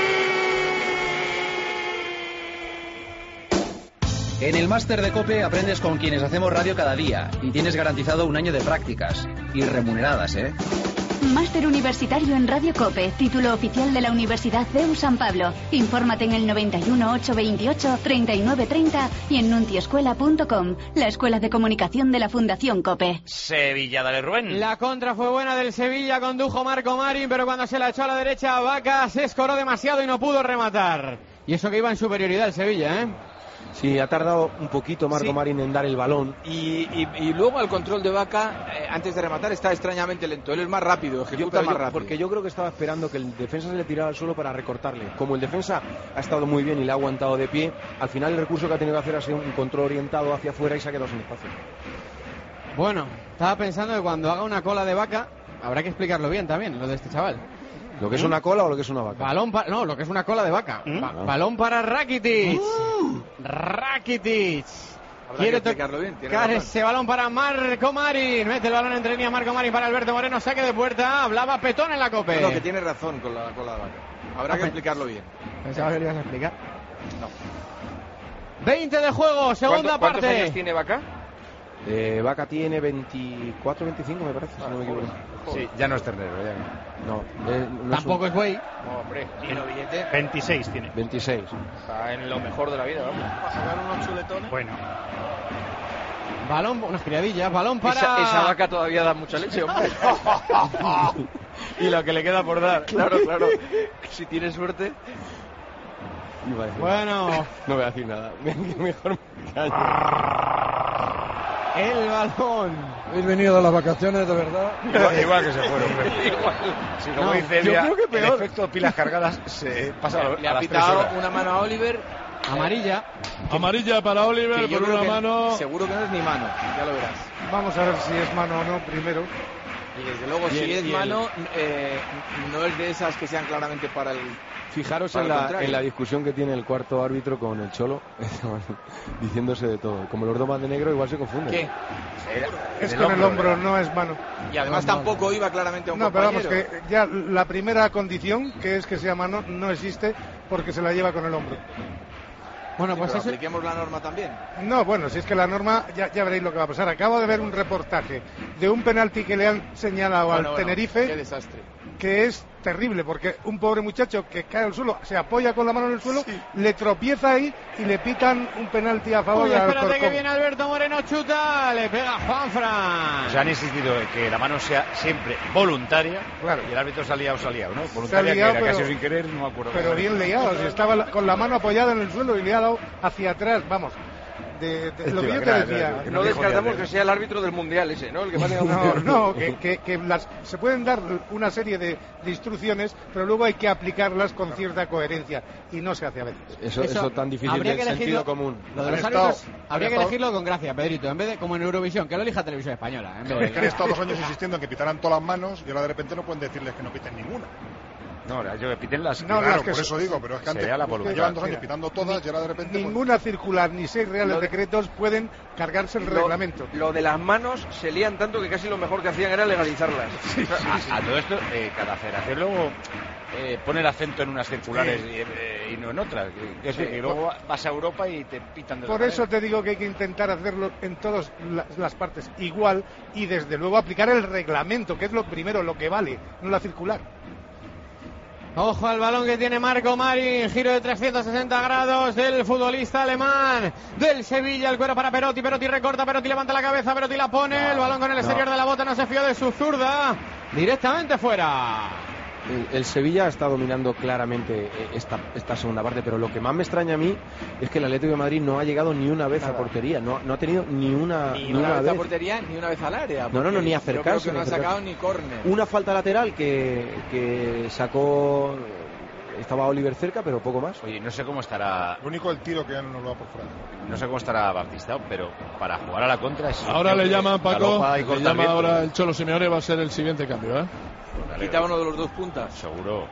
En el máster de COPE aprendes con quienes hacemos radio cada día y tienes garantizado un año de prácticas. Y remuneradas, ¿eh? Máster Universitario en Radio COPE, título oficial de la Universidad C E U San Pablo. Infórmate en el noventa y uno, ochocientos veintiocho, treinta y nueve treinta y en nuntiescuela punto com, la escuela de comunicación de la Fundación COPE. Sevilla, dale Rubén. La contra fue buena del Sevilla, condujo Marco Marín, pero cuando se la echó a la derecha, Vaca se escoró demasiado y no pudo rematar. Y eso que iba en superioridad el Sevilla, ¿eh? Sí, ha tardado un poquito Marco Sí. Marín en dar el balón. Y, y, y luego el control de Vaca, eh, antes de rematar, está extrañamente lento. Él es más rápido, Yo, ejecuta pero más yo- rápido. porque yo creo que estaba esperando que el defensa se le tirara al suelo para recortarle. Como el defensa ha estado muy bien y le ha aguantado de pie, al final el recurso que ha tenido que hacer ha sido un control orientado hacia afuera y se ha quedado sin espacio. Bueno, estaba pensando que cuando haga una cola de Vaca, habrá que explicarlo bien también, lo de este chaval. ¿Lo que es una cola o lo que es una vaca? Balón para... No, lo que es una cola de Vaca. ¿Mm? Ba- Ah. balón para Rakitic. Rakitic. Habrá Quiere que explicarlo bien, tiene tocar razón. ese balón para Marco Marín. Mete el balón entre líneas Marco Marín para Alberto Moreno. Saque de puerta. Hablaba Petón en la COPE. No, que tiene razón con la cola de Vaca. Habrá que Ah, explicarlo bien. Pensaba que lo ibas a explicar. veinte de juego, segunda ¿Cuánto- ¿Cuántos parte. años tiene Vaca? Eh, Vaca tiene veinticuatro, veinticinco me parece, si no me equivoco. Sí, ya no es ternero, ya no. No, eh, no Tampoco es buey. Hombre, Tino Billete veintiséis tiene. veintiséis. está en lo mejor de la vida, vamos. Para sacar unos chuletones. Bueno, Balón, unas criadillas. Balón para... Esa, esa vaca todavía da mucha leche, hombre. Y la que le queda por dar. Claro, claro. Si tiene suerte. Iba a decir- Bueno, No voy a decir nada. Mejor me callo. el balón. Habéis venido de las vacaciones, de verdad. Igual, igual que se fueron. Si como No, dice yo Elia, creo que el peor. efecto pilas cargadas se pasa a, Le a ha las tres pitado horas. una mano a Oliver. Amarilla. Amarilla para Oliver Que yo por creo una que mano. seguro que no es ni mano, ya lo verás. Vamos a ver si es mano o no primero. Y desde luego, Y el- si es y el- mano, eh, no es de esas que sean claramente para el. Fijaros Para en el la, contrario. en la discusión que tiene el cuarto árbitro con el Cholo, diciéndose de todo. Como los dos van de negro, igual se confunden. ¿Qué? Es el con el hombro, hombro, no es mano. Y además tampoco iba claramente a un No, pero vamos, compañero. que ya la primera condición, que es que sea mano, no existe porque se la lleva con el hombro. Bueno, Sí, pues pero eso... apliquemos la norma también. No, bueno, si es que la norma, ya, ya veréis lo que va a pasar. Acabo de ver un reportaje de un penalti que le han señalado Bueno, al bueno, Tenerife, Qué desastre. que es terrible, porque un pobre muchacho que cae al suelo, se apoya con la mano en el suelo, sí. le tropieza ahí y le pitan un penalti a favor Uy, de espérate Alcorcón. que viene Alberto Moreno, chuta, le pega Juanfran. Se han insistido en que la mano sea siempre voluntaria, claro, y el árbitro salía o salía, ¿no? Voluntaria, liado, que era pero, casi sin querer, no me acuerdo. Pero bien liado, si estaba la, con la mano apoyada en el suelo y le ha dado hacia atrás, vamos. De, de, lo que yo te decía, no descartamos que sea el árbitro del mundial ese, ¿no? El que va a no, no, que, que, que las, se pueden dar una serie de, de instrucciones, pero luego hay que aplicarlas con cierta coherencia y no se hace a veces. Eso, eso, eso tan difícil del sentido común. Lo de los árbitros habría que elegirlo con gracia, Pedrito, en vez de como en Eurovisión, que lo elija Televisión Española. En vez de... Es que han estado dos años insistiendo en que pitaran todas las manos y ahora de repente no pueden decirles que no piten ninguna. No, yo que piten las... No, claro, por eso digo, pero es que antes la que llevan dos años pitando todas y ahora de repente... Ninguna pues... circular ni seis reales de... decretos pueden cargarse el lo, reglamento. Lo de las manos se lían tanto que casi lo mejor que hacían era legalizarlas. Sí, sí, sí. A, a todo esto, eh, cada federación luego eh, pone el acento en unas circulares sí. y, eh, y no en otras. Es decir, sí. que luego vas a Europa y te pitan de Por eso manera. Te digo que hay que intentar hacerlo en todas las, las partes igual y desde luego aplicar el reglamento, que es lo primero, lo que vale, no la circular. Ojo al balón que tiene Marco Marín, giro de trescientos sesenta grados del futbolista alemán del Sevilla, el cuero para Perotti, Perotti recorta, Perotti levanta la cabeza, Perotti la pone, no, el balón con el exterior no. de la bota, no se fió de su zurda, directamente fuera. El, el Sevilla está dominando claramente esta, esta segunda parte, pero lo que más me extraña a mí es que el Atlético de Madrid no ha llegado ni una vez Nada. a portería, no, no ha tenido ni una, ni ni una, una vez vez a portería ni una vez al área. No, no, no, ni acercarse. Yo creo que no ha sacado ni córner. Una falta lateral que, que sacó, estaba Oliver cerca, pero poco más. Oye, no sé cómo estará. Lo único el tiro que ya no lo va por fuera. No sé cómo estará Baptista, pero para jugar a la contra es. Ahora le llaman Paco, le llama ahora el Cholo Simeone, va a ser el siguiente cambio, ¿eh? Quita uno de los dos puntas. Seguro.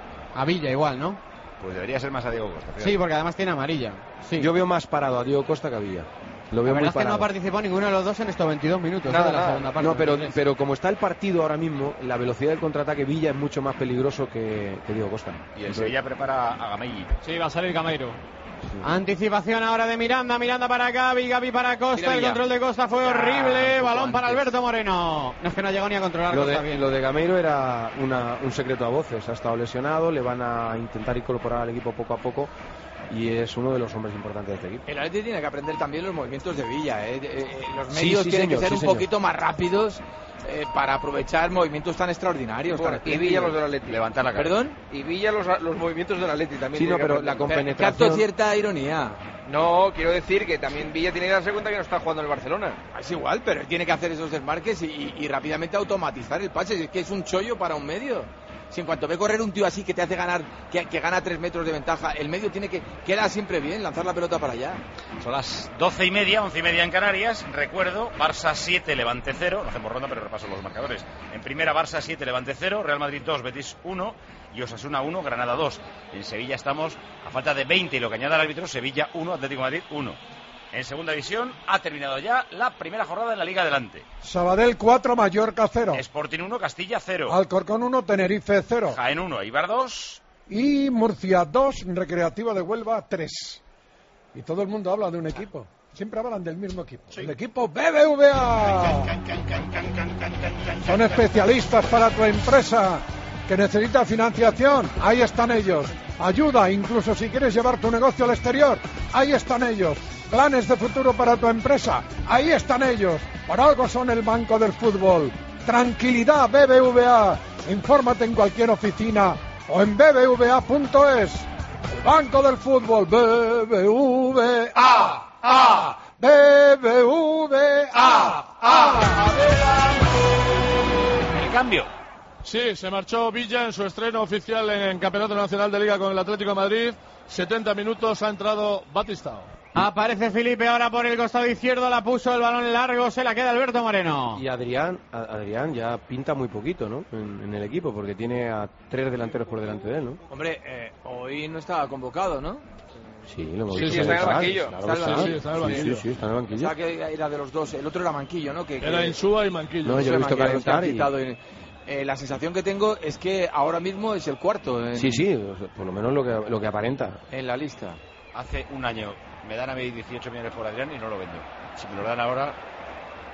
A Villa igual, ¿no? Pues debería ser más a Diego Costa. Fíjate. Sí, porque además tiene amarilla. Sí. Yo veo más parado a Diego Costa que a Villa. Lo veo la verdad muy es que parado. no participó ninguno de los dos en estos veintidós minutos. Nada, ¿no? de la nada. segunda parte. No, pero, pero como está el partido ahora mismo, la velocidad del contraataque Villa es mucho más peligroso que, que Diego Costa. Y el Entonces, Sevilla prepara a Gameiro. Sí, va a salir Gameiro. Sí. Anticipación ahora de Miranda, Miranda para Gavi, Gavi para Costa, Mira, el control de Costa fue horrible, ah, balón para Alberto Moreno. No es que no llegó ni a controlar lo Costa de, bien. Lo de Gameiro era una, un secreto a voces, ha estado lesionado, le van a intentar incorporar al equipo poco a poco y es uno de los hombres importantes de este equipo. El Atleti tiene que aprender también los movimientos de Villa, ¿eh? Eh, los medios sí, sí, tienen señor, que ser sí, un señor. poquito más rápidos. Eh, para aprovechar movimientos tan extraordinarios. Bueno, tan y Villa los del Atleti. Levantar la cara. ¿Perdón? Y Villa los, los movimientos del Atleti también. Sí, no, pero la compenetración... Capto cierta ironía. No, quiero decir que también Villa tiene que darse cuenta que no está jugando en el Barcelona. Es igual, pero él tiene que hacer esos desmarques y, y, y rápidamente automatizar el pase. Es que es un chollo para un medio. Si en cuanto ve correr un tío así que te hace ganar, que, que gana tres metros de ventaja, el medio tiene que queda siempre bien, lanzar la pelota para allá. Son las doce y media, once y media en Canarias. Recuerdo, Barça siete, Levante cero. No hacemos ronda, pero repaso los marcadores. En primera, Barça siete, Levante cero, Real Madrid dos, Betis uno y Osasuna uno, Granada dos. En Sevilla estamos a falta de veinte y lo que añada el árbitro, Sevilla uno, Atlético de Madrid uno. En segunda división ha terminado ya la primera jornada en la Liga Adelante. Sabadell cuatro, Mallorca cero. Sporting uno, Castilla cero. Alcorcón uno, Tenerife cero. Jaén uno, Eibar dos. Y Murcia dos, Recreativa de Huelva tres. Y todo el mundo habla de un equipo. Siempre hablan del mismo equipo. Sí. El equipo B B V A. Son especialistas para tu empresa que necesita financiación. Ahí están ellos. Ayuda, incluso si quieres llevar tu negocio al exterior. Ahí están ellos. Planes de futuro para tu empresa. Ahí están ellos. Por algo son el banco del fútbol. Tranquilidad B B V A. Infórmate en cualquier oficina o en b b v a punto es. El banco del fútbol. B B V A. A. B B V A. A. El cambio. Sí, se marchó Villa en su estreno oficial en Campeonato Nacional de Liga con el Atlético de Madrid. setenta minutos, ha entrado Batistao. Aparece Felipe ahora por el costado izquierdo, la puso el balón largo, se la queda Alberto Moreno. Y Adrián, Adrián ya pinta muy poquito, ¿no? En, en el equipo, porque tiene a tres delanteros por delante de él, ¿no? Hombre, eh, hoy no estaba convocado, ¿no? Sí, lo hemos sí, visto. Sí, está en el banquillo. Claro, está, sí, sí, está en el banquillo. Sí, sí, está en el banquillo. O sea, que era de los dos, el otro era Manquillo, ¿no? Que, que... Era Insúa y Manquillo. No, yo he visto calentar y... Eh, la sensación que tengo es que ahora mismo es el cuarto. En... Sí, sí, por lo menos lo que, lo que aparenta. En la lista. Hace un año me dan a mí dieciocho millones por Adrián y no lo vendo. Si me lo dan ahora...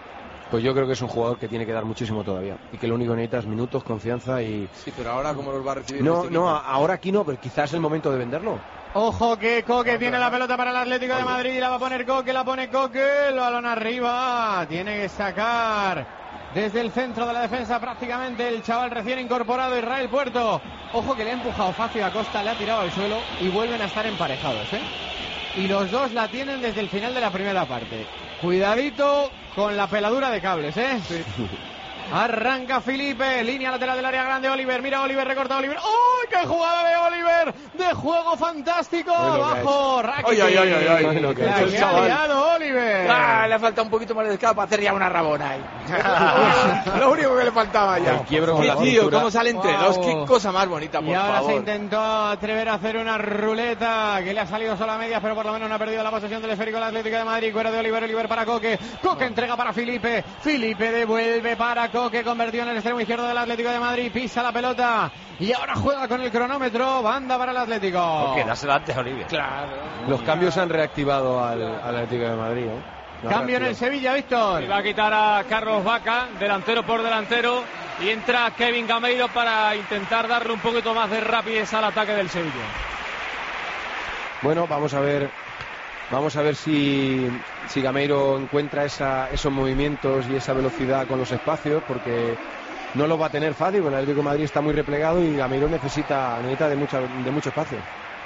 Pues yo creo que es un jugador que tiene que dar muchísimo todavía y que lo único que necesita es minutos, confianza y... Sí, pero ahora ¿cómo los va a recibir? No, este no, equipo? ahora aquí no, pero quizás es el momento de venderlo. Ojo que Coque tiene la pelota para el Atlético de Madrid, la va a poner Coque, la pone Coque, el balón arriba, tiene que sacar desde el centro de la defensa prácticamente el chaval recién incorporado Israel Puerto. Ojo que le ha empujado fácil a Costa, le ha tirado al suelo y vuelven a estar emparejados, ¿eh? Y los dos la tienen desde el final de la primera parte. Cuidadito con la peladura de cables, ¿eh? Sí. Arranca Felipe, línea lateral del área grande, Oliver, mira Oliver, recorta Oliver. ¡Oh, qué jugada de Oliver! De juego fantástico, abajo, Rakitic. ¡Ay, ay, ay, ay! ay. La que ha liado Oliver. Ah, le ha faltado un poquito más de descarga para hacer ya una rabona ahí. Lo único que le faltaba ya. Qué tío, cómo sale entre wow. dos, qué cosa más bonita, por y ahora favor. se intentó atrever a hacer una ruleta que le ha salido solo a medias, pero por lo menos no ha perdido la posesión del esférico el Atlético de Madrid. Fuera de Oliver, Oliver para Coque, Coque entrega para Felipe, Felipe devuelve para Coque, convertido en el extremo izquierdo del Atlético de Madrid, pisa la pelota y ahora juega con el cronómetro, banda para el Atlético. Coque, dásela antes a Oliver. Claro. Los cambios han reactivado al, al Atlético de Madrid, ¿eh? No Cambio en el Sevilla, Víctor. Y va a quitar a Carlos Vaca, delantero por delantero, y entra Kevin Gameiro para intentar darle un poquito más de rapidez al ataque del Sevilla. Bueno, vamos a ver, vamos a ver si, si Gameiro encuentra esa, esos movimientos y esa velocidad con los espacios, porque no lo va a tener fácil, porque el Atlético de Madrid está muy replegado y Gameiro necesita, necesita de, mucha, de mucho espacio.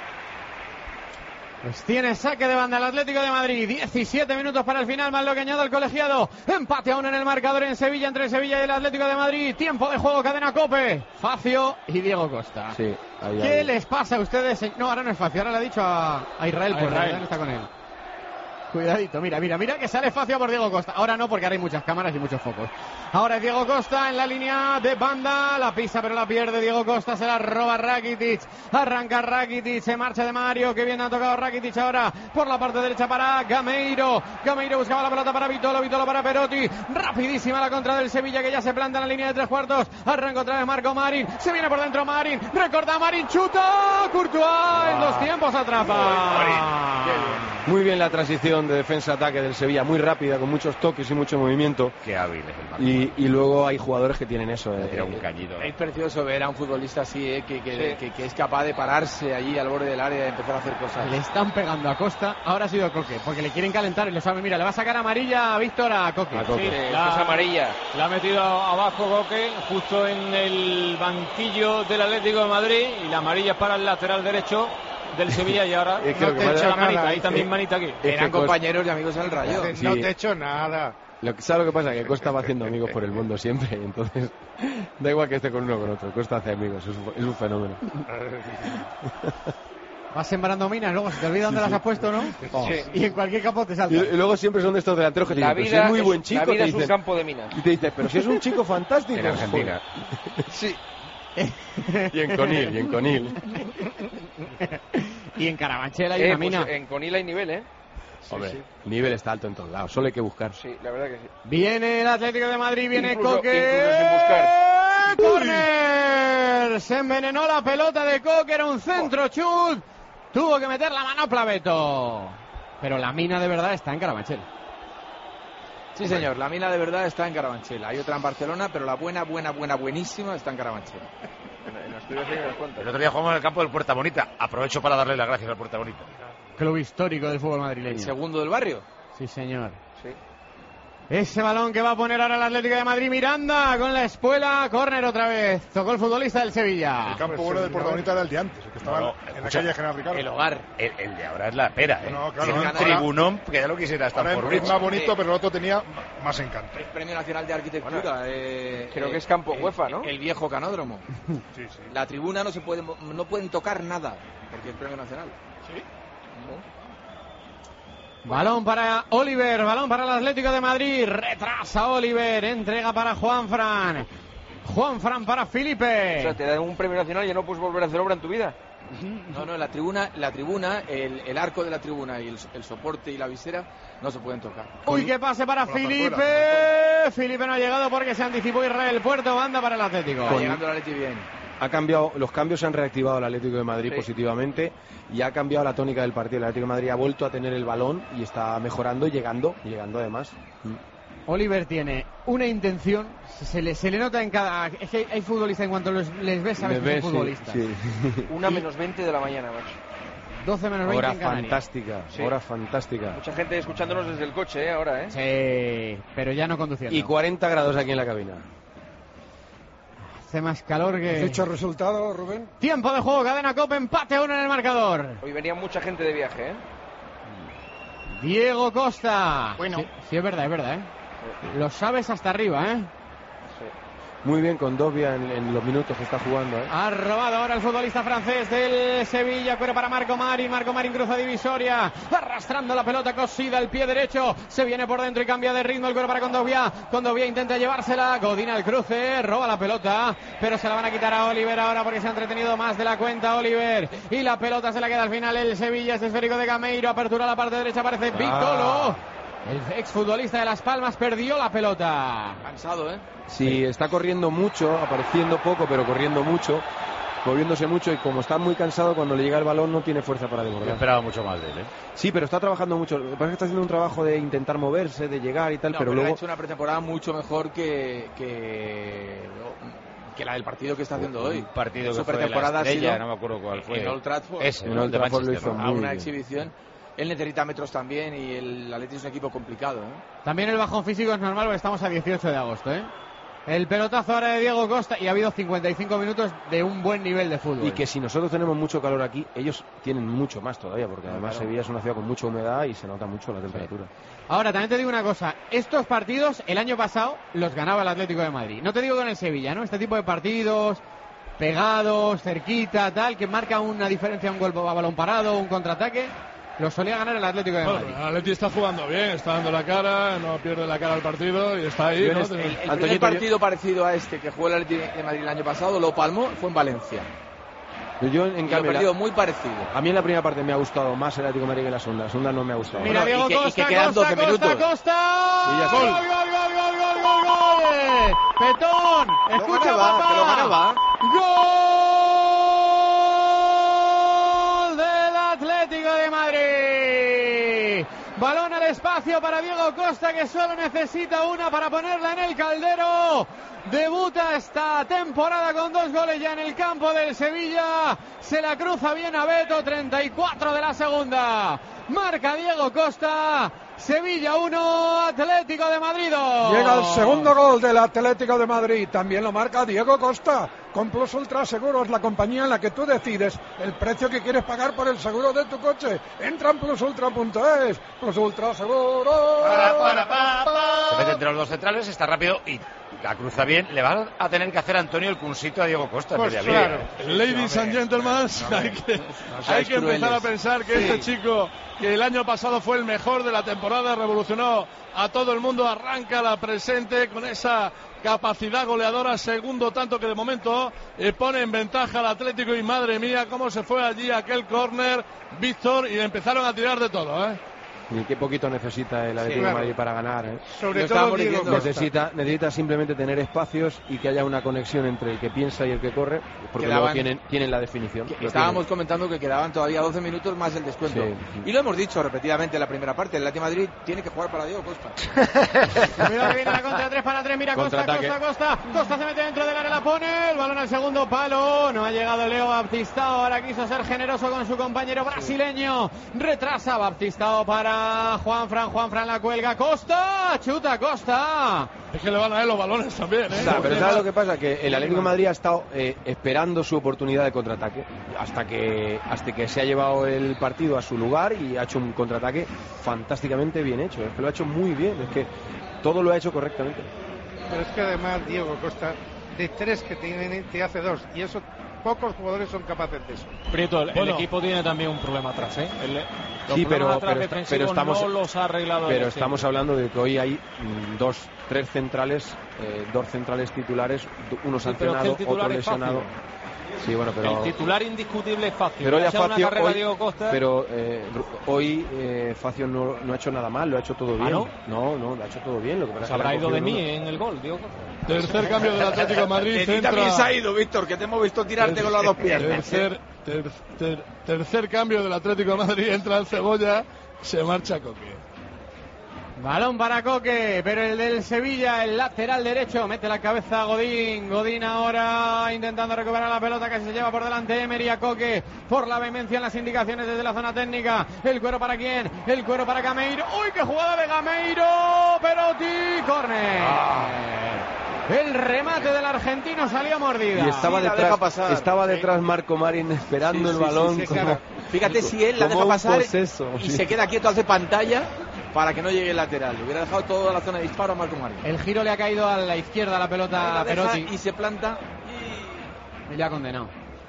Pues tiene saque de banda el Atlético de Madrid. diecisiete minutos para el final, más lo que añade el colegiado. Empate a uno en el marcador en Sevilla, entre Sevilla y el Atlético de Madrid. Tiempo de juego, cadena COPE. Facio y Diego Costa. Sí, ahí, ¿Qué ahí. les pasa a ustedes? No, ahora no es Facio, ahora le ha dicho a, a Israel. A Pues Israel. Israel está con él. Cuidadito, mira, mira, mira que sale Facio por Diego Costa. Ahora no, porque ahora hay muchas cámaras y muchos focos. Ahora es Diego Costa en la línea de banda. La pisa, pero la pierde Diego Costa. Se la roba Rakitic. Arranca Rakitic. Se marcha de Mario. Que bien ha tocado Rakitic ahora por la parte derecha para Gameiro. Gameiro buscaba la pelota para Vitolo. Vitolo para Perotti. Rapidísima la contra del Sevilla, que ya se planta en la línea de tres cuartos. Arranca otra vez Marco Marín. Se viene por dentro Marín. Recorta Marín. Chuta. Courtois en dos tiempos atrapa. Muy bien la transición de defensa-ataque del Sevilla, muy rápida, con muchos toques y mucho movimiento. Qué hábil es el Marco. Y, y luego hay jugadores que tienen eso. Eh, Era un cañito. Es precioso ver a un futbolista así, eh, que, que, que, que es capaz de pararse allí al borde del área y empezar a hacer cosas. Le están pegando a Costa. Ahora ha sido Coque, porque le quieren calentar y lo saben. Mira, le va a sacar amarilla a Víctor a Coque. A Coque. Sí, Eh, la- es amarilla. La ha metido abajo Coque, justo en el banquillo del Atlético de Madrid, y la amarilla es para el lateral derecho del Sevilla. Y ahora Es que no lo que te pasa- echa la manita, nada, ahí es también que- manita aquí. Es que Eran Costa- compañeros y amigos en el Rayo. Sí. No te he hecho nada. Lo que, ¿Sabes lo que pasa? Que Costa va haciendo amigos por el mundo siempre, y entonces da igual que esté con uno o con otro. Costa hace amigos, es un, es un fenómeno. Vas sembrando minas, luego se te olvida dónde las has puesto, ¿no? Oh. Sí. Y en cualquier campo te Y, salta. y luego siempre son de estos delanteros que te La dicen, pero si vida, es muy es, buen chico, la vida te es un dicen- campo de minas. y te dices, pero si es un chico fantástico. En Argentina. Sí. Y en Conil, y en Conil. Y en Carabanchel hay Eh, una pues mina. en Conil hay nivel, ¿eh? Hombre, sí. nivel está alto en todos lados, solo hay que buscar. Sí, la verdad que sí. Viene el Atlético de Madrid, viene Incluso- Coque. incluso sin buscar. ¡Córner! Se envenenó la pelota de Coque, era un centro chut. Tuvo que meter la manopla Beto. Pero la mina de verdad está en Carabanchel. Sí, señor, la mina de verdad está en Carabanchel. Hay otra en Barcelona, pero la buena, buena, buena, buenísima está en Carabanchel. En, en Asturias hay unas cuantas. El otro día jugamos en el campo del Puerta Bonita. Aprovecho para darle las gracias al Puerta Bonita. Club histórico del fútbol El madrileño. segundo del barrio. Sí, señor. Sí. Ese balón que va a poner ahora el Atlético de Madrid, Miranda con la espuela, córner otra vez. Tocó el futbolista del Sevilla. El campo bueno del Puerto Bonita era el de antes, el que estaba No, no, en la escucha, calle General Ricardo. El hogar. El, el de ahora es la pera, ¿eh? No, claro, Tiene un ahora- tribunón que ya lo quisiera estar Ahora por es Rich. más bonito, pero el otro tenía más encanto. Es Premio Nacional de Arquitectura. eh, creo eh, que es campo el- UEFA, ¿no? El viejo canódromo. Sí, sí. La tribuna no se puede, mo- no pueden tocar nada, porque es Premio Nacional. ¿Sí? Balón para Oliver, balón para el Atlético de Madrid. Retrasa Oliver, entrega para Juanfran. Juanfran para O Felipe. sea, te dan un premio nacional y ya no puedes volver a hacer obra en tu vida. No, no, la tribuna, la tribuna, el, el arco de la tribuna y el, el soporte y la visera no se pueden tocar. Uy, que pase para Con la Felipe. zarzuela, Felipe no ha llegado porque se anticipó Israel Puerto, banda para el Atlético. Está llegando la Leti bien. Ha cambiado, los cambios han reactivado al Atlético de Madrid Sí. positivamente y ha cambiado la tónica del partido. El Atlético de Madrid ha vuelto a tener el balón y está mejorando y llegando, llegando además. Oliver tiene una intención, se le, se le nota en cada... Es que hay futbolistas, en cuanto los, les ves, sabes que son futbolistas. Sí, sí. Una menos veinte de la mañana, macho. doce menos veinte hora en Canarias. fantástica, sí. Hora fantástica. Mucha gente escuchándonos desde el coche, ¿eh? Ahora, ¿eh? Sí, pero ya no conduciendo. Y cuarenta grados aquí en la cabina. Hace más calor que... ¿Has hecho resultado, Rubén? Tiempo de juego, Cadena Cope, empate a uno en el marcador. Hoy venía mucha gente de viaje, ¿eh? Diego Costa. Bueno. Sí, sí, es verdad, es verdad, ¿eh? Lo sabes hasta arriba, ¿eh? Muy bien con Dobia en, en los minutos que está jugando, ¿eh? Ha robado ahora el futbolista francés del Sevilla, pero para Marco Marín. Marco Marín cruza divisoria, arrastrando la pelota cosida al pie derecho. Se viene por dentro y cambia de ritmo el cuero para Condovia. Condovia intenta llevársela. Godina el cruce, roba la pelota, pero se la van a quitar a Oliver ahora porque se ha entretenido más de la cuenta Oliver. Y la pelota se la queda al final el Sevilla. Este esférico de Gameiro, apertura a la parte derecha, aparece ah. Vitolo. El exfutbolista de Las Palmas perdió la pelota. Cansado, ¿eh? Sí, está corriendo mucho, apareciendo poco, pero corriendo mucho, moviéndose mucho, y como está muy cansado, cuando le llega el balón no tiene fuerza para desbordar. Yo esperaba mucho más de él, ¿eh? Sí, pero está trabajando mucho. Lo que pasa es que está haciendo un trabajo de intentar moverse, de llegar y tal, no, pero, pero luego... ha hecho una pretemporada mucho mejor que... que... que la del partido que está haciendo hoy. Un partido que su fue pretemporada la estrella, ha sido no me acuerdo cuál fue. En Old Trafford. Ese, en Old Trafford lo hizo a muy una bien. exhibición. Él necesita metros también y el Atleti es un equipo complicado, ¿eh? También el bajón físico es normal porque estamos a dieciocho de agosto, ¿eh? El pelotazo ahora de Diego Costa y ha habido cincuenta y cinco minutos de un buen nivel de fútbol. Y que si nosotros tenemos mucho calor aquí, ellos tienen mucho más todavía, porque además claro. Sevilla es una ciudad con mucha humedad y se nota mucho la temperatura. Sí. Ahora, también te digo una cosa, estos partidos el año pasado los ganaba el Atlético de Madrid. No te digo con el Sevilla, ¿no? Este tipo de partidos pegados, cerquita, tal, que marca una diferencia, un gol a balón parado, un contraataque, lo solía ganar el Atlético de Madrid. Bueno, el Atleti está jugando bien, está dando la cara, no pierde la cara al partido y está ahí, ¿no? El, el, el primer partido parecido a este que jugó el Atlético de Madrid el año pasado, lo palmó, fue en Valencia. Yo, en y cambio, un partido la... muy parecido. A mí en la primera parte me ha gustado más el Atlético de Madrid que la segunda. La segunda no me ha gustado. Mira, Diego y que, Costa, y que quedan Costa, doce Costa, minutos. Costa, Y ya gol, gol, gol, gol, gol, gol, gol. Petón, escucha, lo ganaba, papá. que lo ganaba. Gol del Atlético de Madrid. Balón al espacio para Diego Costa, que solo necesita una para ponerla en el caldero. Debuta esta temporada con dos goles ya en el campo del Sevilla. Se la cruza bien a Beto, treinta y cuatro de la segunda. Marca Diego Costa. Sevilla uno, Atlético de Madrid dos. Llega el segundo gol del Atlético de Madrid. También lo marca Diego Costa. Con Plus Ultra Seguros, la compañía en la que tú decides el precio que quieres pagar por el seguro de tu coche. Entra en plus ultra punto es. Plus Ultra Seguros. Para, para, para, para. Se mete entre los dos centrales, está rápido y la cruza bien. Le va a tener que hacer Antonio el cursito a Diego Costa. Pues claro. Ladies and gentlemen, hay que, hay que empezar a pensar que sí. Este chico, que el año pasado fue el mejor de la temporada, revolucionó a todo el mundo, arranca la presente con esa capacidad goleadora, segundo tanto que de momento eh, pone en ventaja al Atlético. Y madre mía, cómo se fue allí aquel córner, Víctor, y empezaron a tirar de todo, ¿eh? Y qué poquito necesita el Atlético de claro. Madrid para ganar, ¿eh? Sobre todo Diego Costa. necesita, necesita simplemente tener espacios y que haya una conexión entre el que piensa y el que corre, porque Quedaban, luego tienen, tienen la definición. Estábamos tienen. comentando que quedaban todavía doce minutos más el descuento. Sí. Y lo hemos dicho repetidamente en la primera parte, el Atlético de Madrid tiene que jugar para Diego Costa. Cuidado que viene la contra, tres para tres, mira Costa, Costa, Costa, Costa se mete dentro del área, la pone, el balón al segundo palo, no ha llegado Leo Baptistao, ahora quiso ser generoso con su compañero brasileño, retrasa Baptistao para Juan Fran, Juan Fran la cuelga, Costa, chuta Costa. Es que le van a dar los balones también, ¿eh? Está, pero ¿sabes lo que pasa? Que el Atlético de Madrid ha estado eh, esperando su oportunidad de contraataque hasta que hasta que se ha llevado el partido a su lugar y ha hecho un contraataque fantásticamente bien hecho. Es que lo ha hecho muy bien, es que todo lo ha hecho correctamente. Pero es que además Diego Costa, de tres que tiene, te hace dos, y eso pocos jugadores son capaces de eso. Prieto, el, bueno, el equipo tiene también un problema atrás, ¿eh? El, los sí, pero, atrás pero, pero estamos, no los ha arreglado. pero estamos hablando de que hoy hay mm, dos, tres centrales, eh, dos centrales titulares, uno sí, sancionado, es que otro lesionado. Sí, bueno, pero... El titular indiscutible es Facio. Pero hoy, Facio, una hoy, Diego Costa. pero, eh, hoy eh, Facio no, no ha hecho nada mal, lo ha hecho todo bien. ¿Ah, no? No, no, lo ha hecho todo bien. Lo que pasa Se habrá ido de mí en el gol, Diego Costa. Tercer cambio del Atlético de Madrid. De ti también se ha ido, Víctor, que te hemos visto tirarte con las dos piernas. Tercer, ter, ter, tercer cambio del Atlético de Madrid, entra el Cebolla, se marcha Coque. Balón para Coque, pero el del Sevilla, el lateral derecho, mete la cabeza a Godín. Godín ahora intentando recuperar la pelota, que se lleva por delante Emery a Coque, por la vehemencia en las indicaciones desde la zona técnica. El cuero para quién, el cuero para Gameiro. ¡Uy, qué jugada de Gameiro! Perotti, córner. Ah. El remate del argentino salió mordida. Y estaba sí, detrás, estaba detrás Marco Marín esperando sí, el balón. Sí, sí, como, claro. Fíjate si él la deja pasar poseso, y sí. se queda quieto, hace pantalla para que no llegue el lateral. Le hubiera dejado toda la zona de disparo a Marco Marín. El giro le ha caído a la izquierda la pelota a Perotti. Y se planta. Y le ha condenado.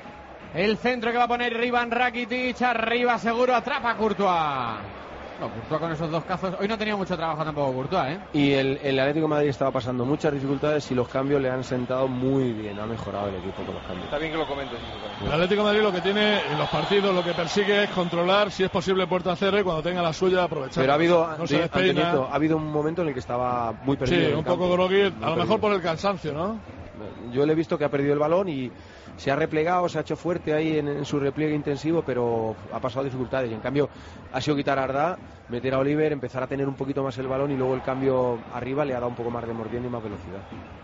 El centro que va a poner Ivan Rakitic. Arriba seguro, atrapa a Courtois. No, Courtois con esos dos cazos. Hoy no tenía mucho trabajo tampoco Courtois, ¿eh? Y el, el Atlético de Madrid estaba pasando muchas dificultades y los cambios le han sentado muy bien. Ha mejorado el equipo con los cambios. Está bien que lo comentes. El Atlético de Madrid lo que tiene en los partidos, lo que persigue es controlar, si es posible, puerta cero y cuando tenga la suya aprovechar. Pero ha habido, no de, Antonito, ha habido un momento en el que estaba muy perdido. Sí, un poco groggy, a lo perdido. Mejor por el cansancio, ¿no? Yo le he visto que ha perdido el balón y se ha replegado, se ha hecho fuerte ahí en, en su repliegue intensivo, pero ha pasado dificultades. Y en cambio ha sido quitar a Arda, meter a Oliver, empezar a tener un poquito más el balón y luego el cambio arriba le ha dado un poco más de mordiendo y más velocidad.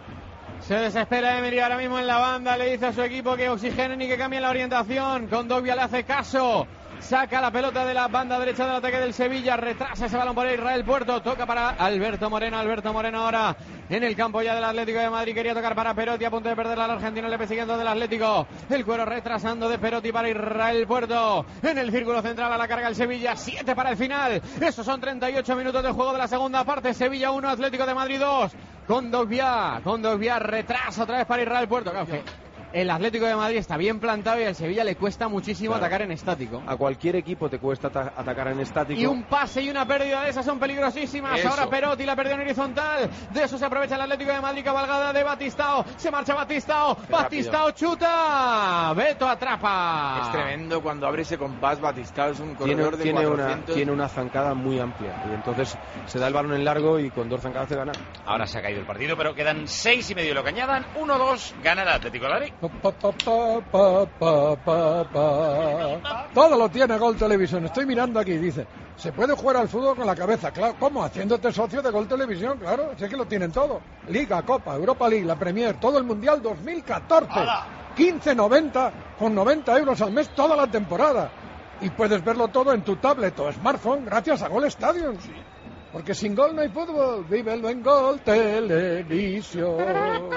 Se desespera Emery ahora mismo en la banda, le dice a su equipo que oxigenen y que cambien la orientación. Kondogbia le hace caso. Saca la pelota de la banda derecha del ataque del Sevilla, retrasa ese balón por Israel Puerto, toca para Alberto Moreno, Alberto Moreno ahora en el campo ya del Atlético de Madrid, quería tocar para Perotti, a punto de perderla al argentino, le persiguiendo del Atlético, el cuero retrasando de Perotti para Israel Puerto, en el círculo central a la carga el Sevilla, siete para el final, esos son treinta y ocho minutos de juego de la segunda parte, Sevilla uno, Atlético de Madrid dos, Kondogbia, Kondogbia retrasa otra vez para Israel Puerto, claro que el Atlético de Madrid está bien plantado y al Sevilla le cuesta muchísimo claro. atacar en estático. A cualquier equipo te cuesta ata- atacar en estático. Y un pase y una pérdida de esas son peligrosísimas. Eso. Ahora Perotti la perdió en horizontal. De eso se aprovecha el Atlético de Madrid. Cabalgada de Batistao. Se marcha Batistao. Qué Batistao rápido. Chuta. Beto atrapa. Es tremendo cuando abre ese compás. Batistao es un corredor tiene, de tiene cuatrocientos. Una, tiene una zancada muy amplia. Y entonces se da el balón en largo y con dos zancadas se gana. Ahora se ha caído el partido, pero quedan seis y medio lo que añadan. uno dos. Gana el Atlético de Madrid. Pa, pa, pa, pa, pa. Todo lo tiene Gol Televisión. Estoy mirando aquí, dice, se puede jugar al fútbol con la cabeza. Claro, ¿cómo? Haciéndote socio de Gol Televisión, claro, si es que lo tienen todo. Liga, Copa, Europa League, la Premier, todo el Mundial dos mil catorce. quince noventa con noventa euros al mes toda la temporada. Y puedes verlo todo en tu tablet o smartphone gracias a Gol Stadium. Porque sin gol no hay fútbol. Vívelo en Gol Televisión.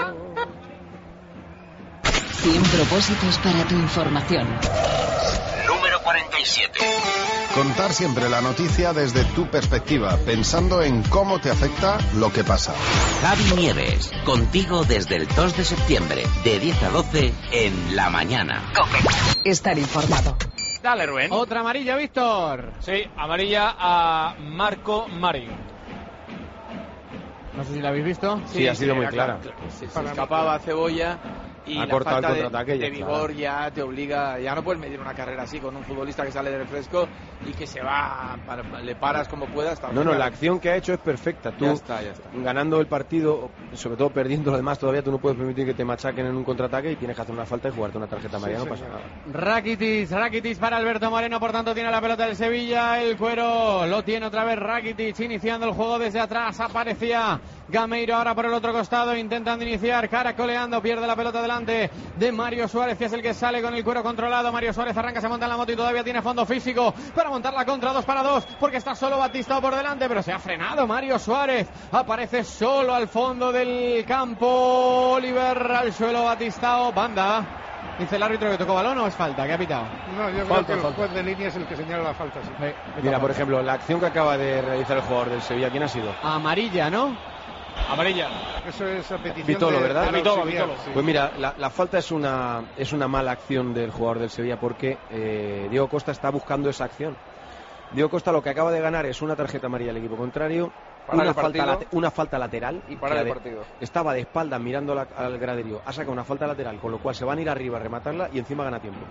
cien propósitos para tu información. Número cuarenta y siete. Contar siempre la noticia desde tu perspectiva, pensando en cómo te afecta lo que pasa. Javi Nieves, contigo desde el dos de septiembre, de diez a doce, en La Mañana. COPE. Estar informado. Dale, Rubén. Otra amarilla, Víctor. Sí, amarilla a Marco Marín. No sé si la habéis visto. Sí, sí ha sido sí, muy clara. clara. Se, se escapaba Cebolla y ha la falta el de, de ya vigor claro. ya te obliga, ya no puedes medir una carrera así con un futbolista que sale de refresco y que se va, para, le paras como puedas. No, no, la acción que ha hecho es perfecta. Tú, ya está, ya está. ganando el partido, sobre todo perdiendo lo demás, todavía tú no puedes permitir que te machaquen en un contraataque y tienes que hacer una falta y jugarte una tarjeta amarilla, sí, no pasa sí, nada. Rakitic, Rakitic para Alberto Moreno, por tanto tiene la pelota del Sevilla, el cuero lo tiene otra vez Rakitic, iniciando el juego desde atrás, aparecía Gameiro ahora por el otro costado, intentando iniciar, caracoleando, pierde la pelota delante de Mario Suárez, que es el que sale con el cuero controlado. Mario Suárez arranca, se monta en la moto y todavía tiene fondo físico para montar la contra dos para dos, porque está solo Batistao por delante, pero se ha frenado Mario Suárez, aparece solo al fondo del campo, Oliver al suelo, Batistao, banda. Dice el árbitro que tocó balón o es falta, que ha pitado. No, yo falta, creo que falta. el juez de línea es el que señala la falta. Sí. Sí, Mira, por ejemplo, la acción que acaba de realizar el jugador del Sevilla, ¿quién ha sido? Amarilla, ¿no? Amarilla. Eso es a petición Vitolo, de, ¿verdad? de Vitolo, Vitolo. Sí. Pues mira, la, la falta es una es una mala acción del jugador del Sevilla porque eh, Diego Costa está buscando esa acción. Diego Costa lo que acaba de ganar es una tarjeta amarilla al equipo contrario, una falta, late, una falta lateral y para el de, partido. Estaba de espaldas mirando la, al graderío, ha sacado una falta lateral, con lo cual se van a ir arriba a rematarla y encima gana tiempo.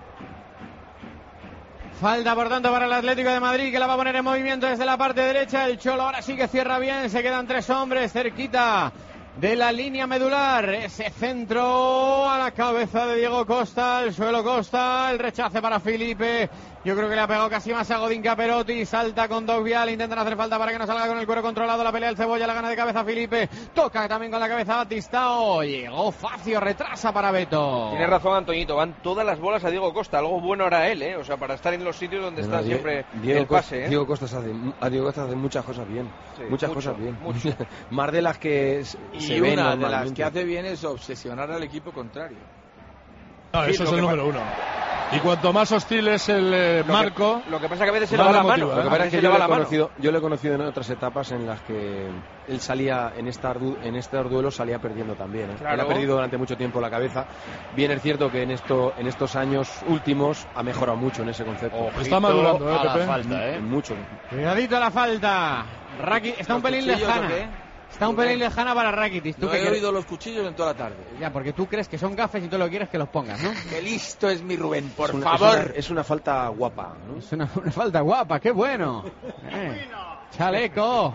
Falta, por tanto, para el Atlético de Madrid, que la va a poner en movimiento desde la parte derecha. El Cholo ahora sí que cierra bien. Se quedan tres hombres cerquita de la línea medular. Ese centro a la cabeza de Diego Costa. El suelo Costa. El rechace para Felipe. Yo creo que le ha pegado casi más a Godín que a Perotti. Salta con Dogbia, le intentan hacer falta para que no salga con el cuero controlado. La pelea del Cebolla, la gana de cabeza Felipe. Toca también con la cabeza Batistao. Llegó Facio, retrasa para Beto. Tiene razón Antoñito, van todas las bolas a Diego Costa. Algo bueno hará él, ¿eh? O sea, para estar en los sitios donde está siempre Diego el pase, ¿eh? Diego Costa hace, a Diego Costa hace muchas cosas bien. Sí, muchas mucho, cosas bien. mucho. Más de las que se Y ven una de las normalmente. que hace bien es obsesionar al equipo contrario. No, Sí, eso lo es el que número uno. Y cuanto más hostil es el eh, Lo marco, que, lo que pasa es que a veces se le más va la la mano. motiva, ¿eh? Lo que A pasa es veces que se yo le va lo, he la mano. conocido, yo lo he conocido en otras etapas en las que él salía, en, esta, en estos duelos salía perdiendo también. ¿eh? Claro. Él ha perdido durante mucho tiempo la cabeza. Bien es cierto que en, esto, en estos años últimos ha mejorado mucho en ese concepto. está madurando, ¿eh, a la Pepe? falta, ¿eh? Mucho. Cuidadito a la falta. Raki está un pelín cuchillos, lejana. ¿o qué? Está un pelín lejana para Rakitic. ¿Tú No qué he crees? oído los cuchillos en toda la tarde. Ya, porque tú crees que son gafes y tú lo que quieres que los pongas, ¿no? Qué listo es mi Rubén, por Es una- favor. Es una, es una falta guapa, ¿no? Es una, una falta guapa, qué bueno. Eh, Chaleco.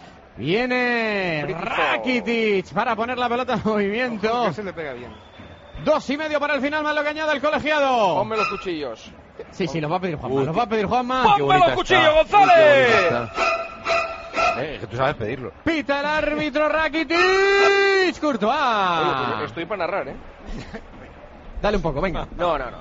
Viene Rakitic para poner la pelota en movimiento. Que se le pega bien. Dos y medio para el final, más lo que añade el colegiado. Ponme los cuchillos. Sí, sí, los va a pedir Juanma. Los va a pedir Juanma. ¡Ponme Qué bonita los cuchillos, está. González! Eh, que tú sabes pedirlo. Pita el árbitro Rakitic. Oye, Courtois. pues estoy para narrar, ¿eh? Dale un poco, venga. No, no, no.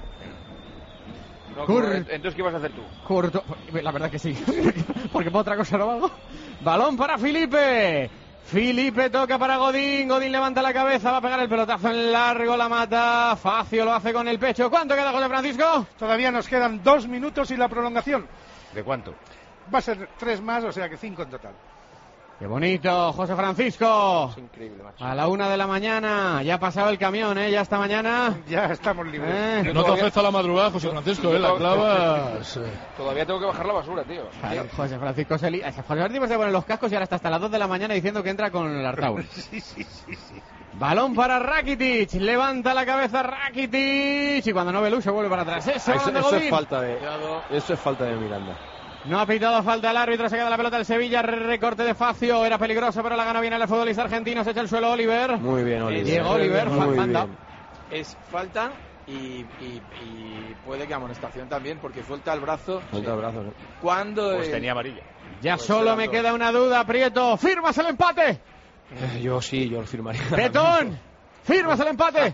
No, Cur- entonces, ¿qué vas a hacer tú? Courtois. La verdad que sí. Porque para otra cosa no valgo. Balón para Felipe. Felipe toca para Godín. Godín levanta la cabeza. Va a pegar el pelotazo en largo. La mata. Facio lo hace con el pecho. ¿Cuánto queda, José Francisco? Todavía nos quedan dos minutos y la prolongación. ¿De cuánto? Va a ser tres más, o sea que cinco en total. Qué bonito, José Francisco. Es increíble, macho. A la una de la mañana. Ya ha pasado el camión, ¿eh? Ya esta mañana. Ya estamos libres. Eh. no te todavía- afecta la madrugada, José Francisco, ¿eh? La clavas. eh. Todavía tengo que bajar la basura, tío. Claro, José Francisco se li... José Francisco se pone los cascos y ahora está hasta las dos de la mañana diciendo que entra con el Artaud. Sí, sí, sí, sí. Balón para Rakitic. Levanta la cabeza Rakitic. Y cuando no ve luz se vuelve para atrás. Ese Eso, balón de eso Godín. es falta de, eso es falta de Miranda. No ha pitado falta el árbitro, se queda la pelota el Sevilla, recorte de Facio, era peligroso pero la gana bien el futbolista argentino, se echa el suelo Oliver. Muy bien, Oliver. Diego Oliver, Muy falta. bien. Es falta y, y- y puede que amonestación también, porque suelta el brazo. Falta de brazos, ¿eh? Cuando Pues el- tenía amarilla. Ya Pues solo serán me dos. queda una duda, Prieto, ¿firmas el empate? Eh, Yo sí, yo lo firmaría. Betón, ¿firmas el empate?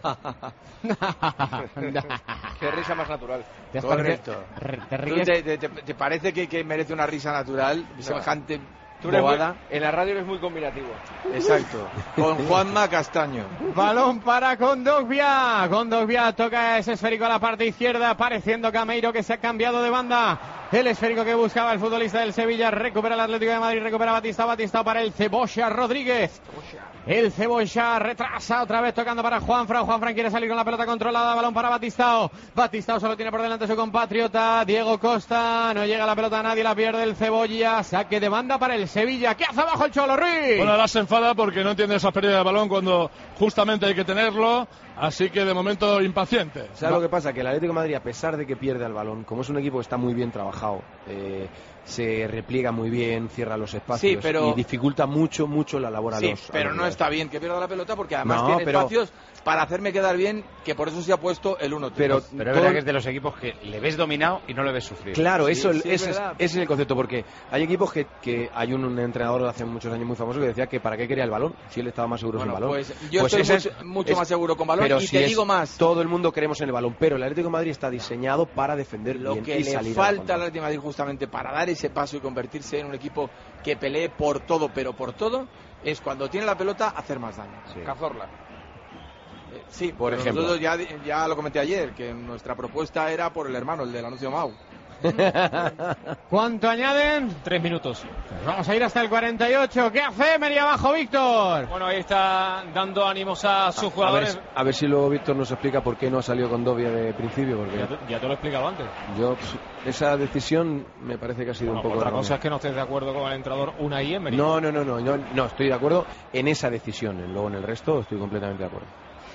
Qué risa más natural. Te has Correcto. parecido- Te ¿Tú ríes. te, te- te- te parece que, que merece una risa natural? Semejante Tú eres muy- bobada. en la radio eres muy combinativo. Exacto. Con Juanma Castaño. Balón para Kondogbia. Kondogbia toca ese esférico a la parte izquierda, pareciendo Cameiro que se ha cambiado de banda. El esférico que buscaba el futbolista del Sevilla. Recupera el Atlético de Madrid, recupera Batista. Batista para el Cebolla Rodríguez. El Cebolla retrasa otra vez tocando para Juanfran. Juanfran quiere salir con la pelota controlada. Balón para Batistao. Batistao solo tiene por delante su compatriota Diego Costa. No llega la pelota a nadie, la pierde el Cebolla. Saque de banda para el Sevilla. ¿Qué hace abajo el Cholo Ruiz? Bueno, ahora se enfada porque no entiende esa pérdida de balón cuando justamente hay que tenerlo. Así que de momento impaciente. ¿Sabes lo que pasa? Que el Atlético de Madrid, a pesar de que pierde el balón, como es un equipo que está muy bien trabajado, eh, se repliega muy bien, cierra los espacios Sí, pero- y dificulta mucho, mucho la labor a Sí, los a pero los no rivales. está bien que pierda la pelota porque además No, tiene pero- espacios para hacerme quedar bien, que por eso se ha puesto el uno tres. Pero, Pero es todo- verdad que es de los equipos que le ves dominado y no le ves sufrir. Claro, Sí, eso sí, ese, es es, verdad. ese es el concepto, porque hay equipos que, que hay un, un entrenador de hace muchos años muy famoso que decía que para qué quería el balón, si él estaba más seguro Bueno, sin balón. pues yo estoy ese mucho- mucho más seguro con balón, pero y si te es- digo más. todo el mundo queremos en el balón, pero el Atlético de Madrid está diseñado para defender Lo bien que y le salir a la falta al contra. Atlético de Madrid justamente para dar ese paso y convertirse en un equipo que pelee por todo, pero por todo, es cuando tiene la pelota hacer más daño. Cazorla. Eh, Sí, Por pero ejemplo. nosotros ya, ya lo comenté ayer, que nuestra propuesta era por el hermano, el del anuncio Mau. ¿Cuánto añaden? Tres minutos. Pues vamos a ir hasta el cuarenta y ocho. ¿Qué hace Emery abajo, Víctor? Bueno, ahí está dando ánimos a sus A ver, jugadores. a ver si luego Víctor nos explica por qué no salió con Dobia de principio, porque Ya te, ya te lo he explicado antes. yo pf, esa decisión me parece que ha sido Bueno, un poco otra errónea. cosa es que no estés de acuerdo con el entrenador Unai Emery. No, no, no, no, no, no, estoy de acuerdo en esa decisión, luego en el resto estoy completamente de acuerdo.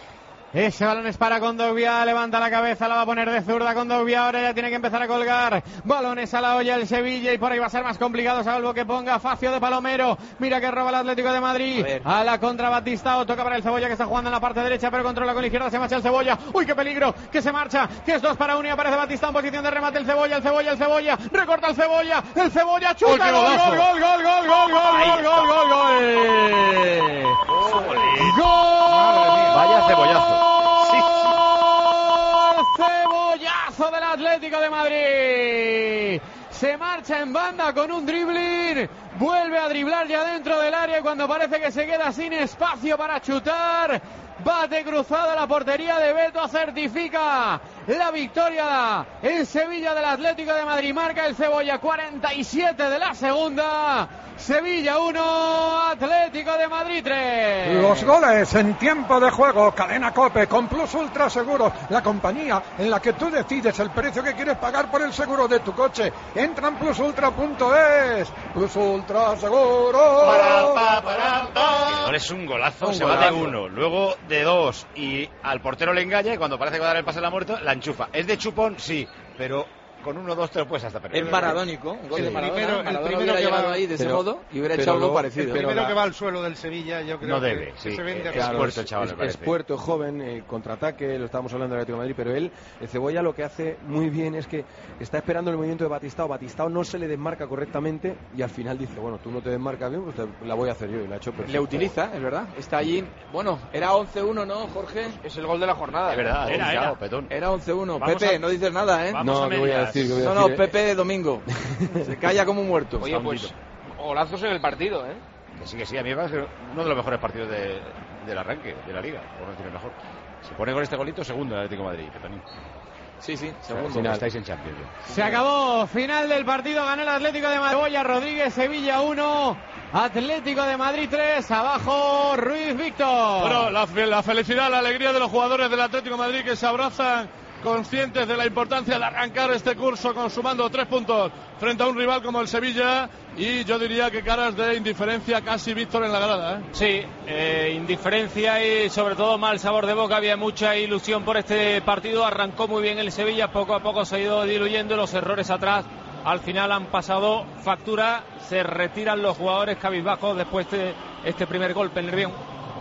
Ese balón es para Kondogbia, levanta la cabeza, la va a poner de zurda Kondogbia, ahora ya tiene que empezar a colgar balones a la olla el Sevilla y por ahí va a ser más complicado, salvo que ponga Facio de Palomero. Mira que roba el Atlético de Madrid a, a la contra Batistao, toca para el Cebolla que está jugando en la parte derecha pero controla con la izquierda, se marcha el Cebolla, uy qué peligro, que se marcha, que es dos para uno y aparece Batistao en posición de remate, el Cebolla, el Cebolla, el Cebolla, recorta el Cebolla, el Cebolla chuta, gol, gol, gol, gol, gol, gol, gol, gol, gol, gol, gol, vaya cebollazo. Cebollazo del Atlético de Madrid. Se marcha en banda con un dribbling. Vuelve a driblar ya dentro del área cuando parece que se queda sin espacio para chutar. Bate cruzado a la portería de Beto. Certifica la victoria en Sevilla del Atlético de Madrid. Marca el Cebolla, cuarenta y siete de la segunda. Sevilla uno, Atlético de Madrid tres. Los goles en tiempo de juego. Cadena COPE con Plus Ultra Seguros, la compañía en la que tú decides el precio que quieres pagar por el seguro de tu coche. Entra en plus ultra punto es. Plus Ultra Seguros. Para, pa, para, pa. El gol es un golazo, un se golazo. Va de uno, luego de dos y al portero le engaña y cuando parece que va a dar el pase a la muerto la enchufa. Es de chupón, sí, pero con uno o dos te lo puedes hasta perder. Es maradónico, un gol sí. de Maradona. Primero, Maradona el primero hubiera que llegado va ahí de ese pero, modo y hubiera hecho algo lo, parecido. El primero la... que va al suelo del Sevilla, yo creo no debe, que, sí. que se vende eh, claro, puerto, chaval, es, me es puerto, joven, eh, contraataque, lo estábamos hablando del Atlético de Madrid, pero él, el Cebolla, lo que hace muy bien es que está esperando el movimiento de Batistao. Batistao no se le desmarca correctamente y al final dice, bueno, tú no te desmarcas bien, pues te, la voy a hacer yo y la ha hecho perfecto. Le utiliza, es verdad. Está allí, bueno, era once uno, ¿no, Jorge? Es el gol de la jornada. Es verdad, era, era, era. Petón. Era once uno. Pepe, a... no dices nada, ¿eh? Vamos no, ¿qué voy a decir? ¿Qué voy a no, decir, no, eh? Pepe de domingo. Se calla como un muerto. Oye, pues, golazos en el partido, ¿eh? Que sí, que sí, a mí me parece uno de los mejores partidos de, del arranque de la liga, por no decir el mejor. Se pone con este golito segundo el Atlético de Madrid, Petonín. Sí, sí, segundo. Final. Estáis en Champions. Ya. Se acabó, final del partido, ganó el Atlético de Madrid. Cebolla, Rodríguez, Sevilla uno, Atlético de Madrid tres, abajo Ruiz Víctor. Bueno, la, la felicidad, la alegría de los jugadores del Atlético de Madrid que se abrazan conscientes de la importancia de arrancar este curso consumando tres puntos frente a un rival como el Sevilla y yo diría que caras de indiferencia casi Víctor en la grada, ¿eh? Sí, eh, indiferencia y sobre todo mal sabor de boca, había mucha ilusión por este partido, arrancó muy bien el Sevilla, poco a poco se ha ido diluyendo, los errores atrás al final han pasado factura, se retiran los jugadores cabizbajos después de este primer golpe en el Nervión.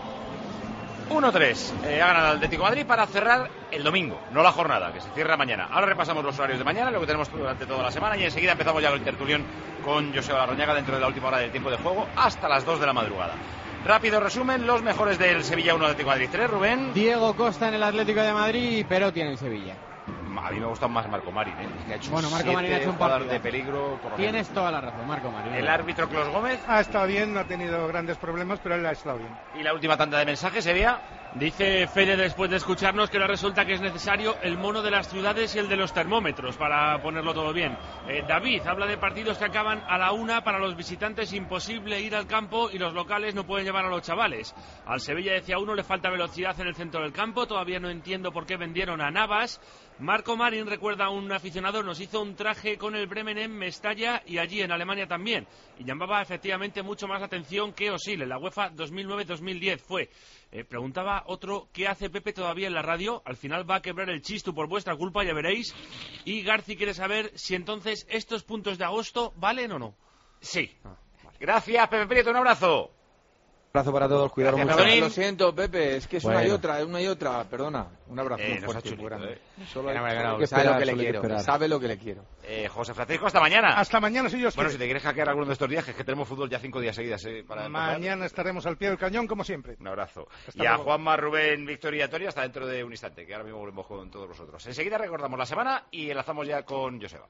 uno tres, eh, ha ganado el Atlético de Madrid para cerrar el domingo, no la jornada, que se cierra mañana. Ahora repasamos los horarios de mañana, lo que tenemos durante toda la semana y enseguida empezamos ya con el tertulión con Joseba Larrañaga dentro de la última hora del tiempo de juego hasta las dos de la madrugada. Rápido resumen, los mejores del Sevilla uno, Atlético de Madrid tres, Rubén. Diego Costa en el Atlético de Madrid y Perotti en el Sevilla. A mí me gusta más Marco Marín, ¿eh? Que ha hecho bueno, Marco Marín ha hecho un partido de peligro. Tienes toda la razón, Marco Marín. El árbitro Clos Gómez ha estado bien, no ha tenido grandes problemas, pero él ha estado bien. Y la última tanda de mensajes sería... Dice Fede después de escucharnos que ahora resulta que es necesario el mono de las ciudades y el de los termómetros para ponerlo todo bien. Eh, David habla de partidos que acaban a la una, para los visitantes imposible ir al campo y los locales no pueden llevar a los chavales. Al Sevilla decía uno, le falta velocidad en el centro del campo, todavía no entiendo por qué vendieron a Navas. Marco Marín, recuerda a un aficionado, nos hizo un traje con el Bremen en Mestalla y allí en Alemania también. Y llamaba efectivamente mucho más la atención que Osil, en la UEFA dos mil nueve dos mil diez fue. Eh, preguntaba otro, ¿qué hace Pepe todavía en la radio? Al final va a quebrar el chistu por vuestra culpa, ya veréis. Y Garci quiere saber si entonces estos puntos de agosto valen o no. Sí. Ah, vale. Gracias, Pepe Prieto, un abrazo. Un abrazo para todos, cuidaros mucho. Lo siento, Pepe, es que es bueno. una y otra, es una y otra, perdona. Un abrazo eh, muy fuerte, muy grande. Eh. Solo no, no, no, sabe lo que le quiero, que sabe lo que le quiero. Eh, José Francisco, hasta mañana. Hasta mañana, si Dios quiere. Bueno, si te quieres hackear alguno de estos días, que es que tenemos fútbol ya cinco días seguidas. Eh, para mañana empezar. Estaremos al pie del cañón, como siempre. Un abrazo. Hasta y a luego. Juanma, Rubén, Victoria y Toria hasta dentro de un instante, que ahora mismo volvemos con todos vosotros. Enseguida recordamos la semana y enlazamos ya con Joseba.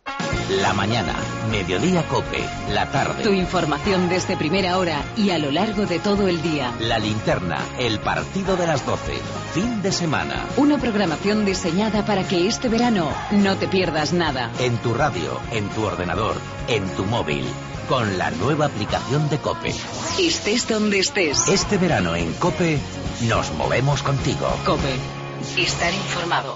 La mañana, Mediodía Cope, la tarde. Tu información desde primera hora y a lo largo de todo el día. La linterna, el partido de las doce, fin de semana. Una programación diseñada para que este verano no te pierdas nada. En tu radio, en tu ordenador, en tu móvil, con la nueva aplicación de Cope. Estés donde estés. Este verano en Cope, nos movemos contigo. Cope, estar informado.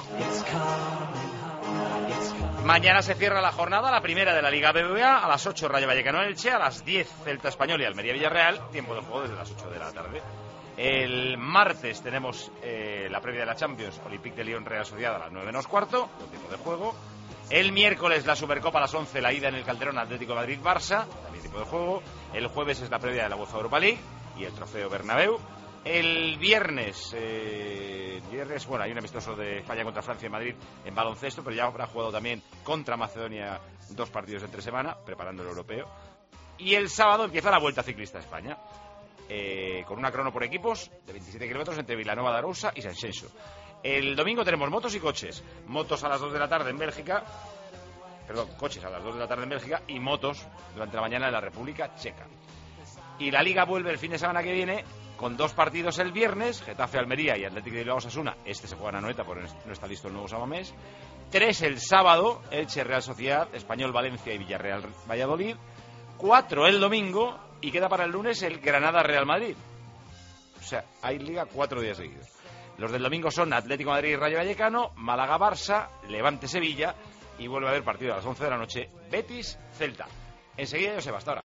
Mañana se cierra la jornada, la primera de la Liga B B V A, a las ocho Rayo Vallecano Elche, a las diez Celta Español y Almería Villarreal, tiempo de juego desde las ocho de la tarde. El martes tenemos eh, la previa de la Champions, Olympique de Lyon Real Sociedad a las nueve menos cuarto, un tipo de juego. El miércoles la Supercopa a las once, la ida en el Calderón, Atlético de Madrid-Barça, también tipo de juego. El jueves es la previa de la UEFA Europa League y el Trofeo Bernabéu. El viernes, eh, viernes, bueno, hay un amistoso de España contra Francia en Madrid en baloncesto, pero ya habrá jugado también contra Macedonia dos partidos entre semana, preparando el europeo. Y el sábado empieza la Vuelta Ciclista a España, eh, con una crono por equipos de veintisiete kilómetros entre Vilanova de Arousa y Sanxenxo. El domingo tenemos motos y coches. Motos a las dos de la tarde en Bélgica, perdón, coches a las dos de la tarde en Bélgica y motos durante la mañana en la República Checa. Y la Liga vuelve el fin de semana que viene con dos partidos el viernes, Getafe-Almería y Atlético de Bilbao-Osasuna. Este se juega en Anoeta porque no está listo el nuevo Samamés. Tres el sábado, Elche-Real Sociedad, Español-Valencia y Villarreal-Valladolid. Cuatro el domingo y queda para el lunes el Granada-Real Madrid. O sea, hay Liga cuatro días seguidos. Los del domingo son Atlético Madrid y Rayo Vallecano, Málaga-Barça, Levante-Sevilla y vuelve a haber partido a las once de la noche, Betis-Celta. Enseguida yo se va hasta ahora.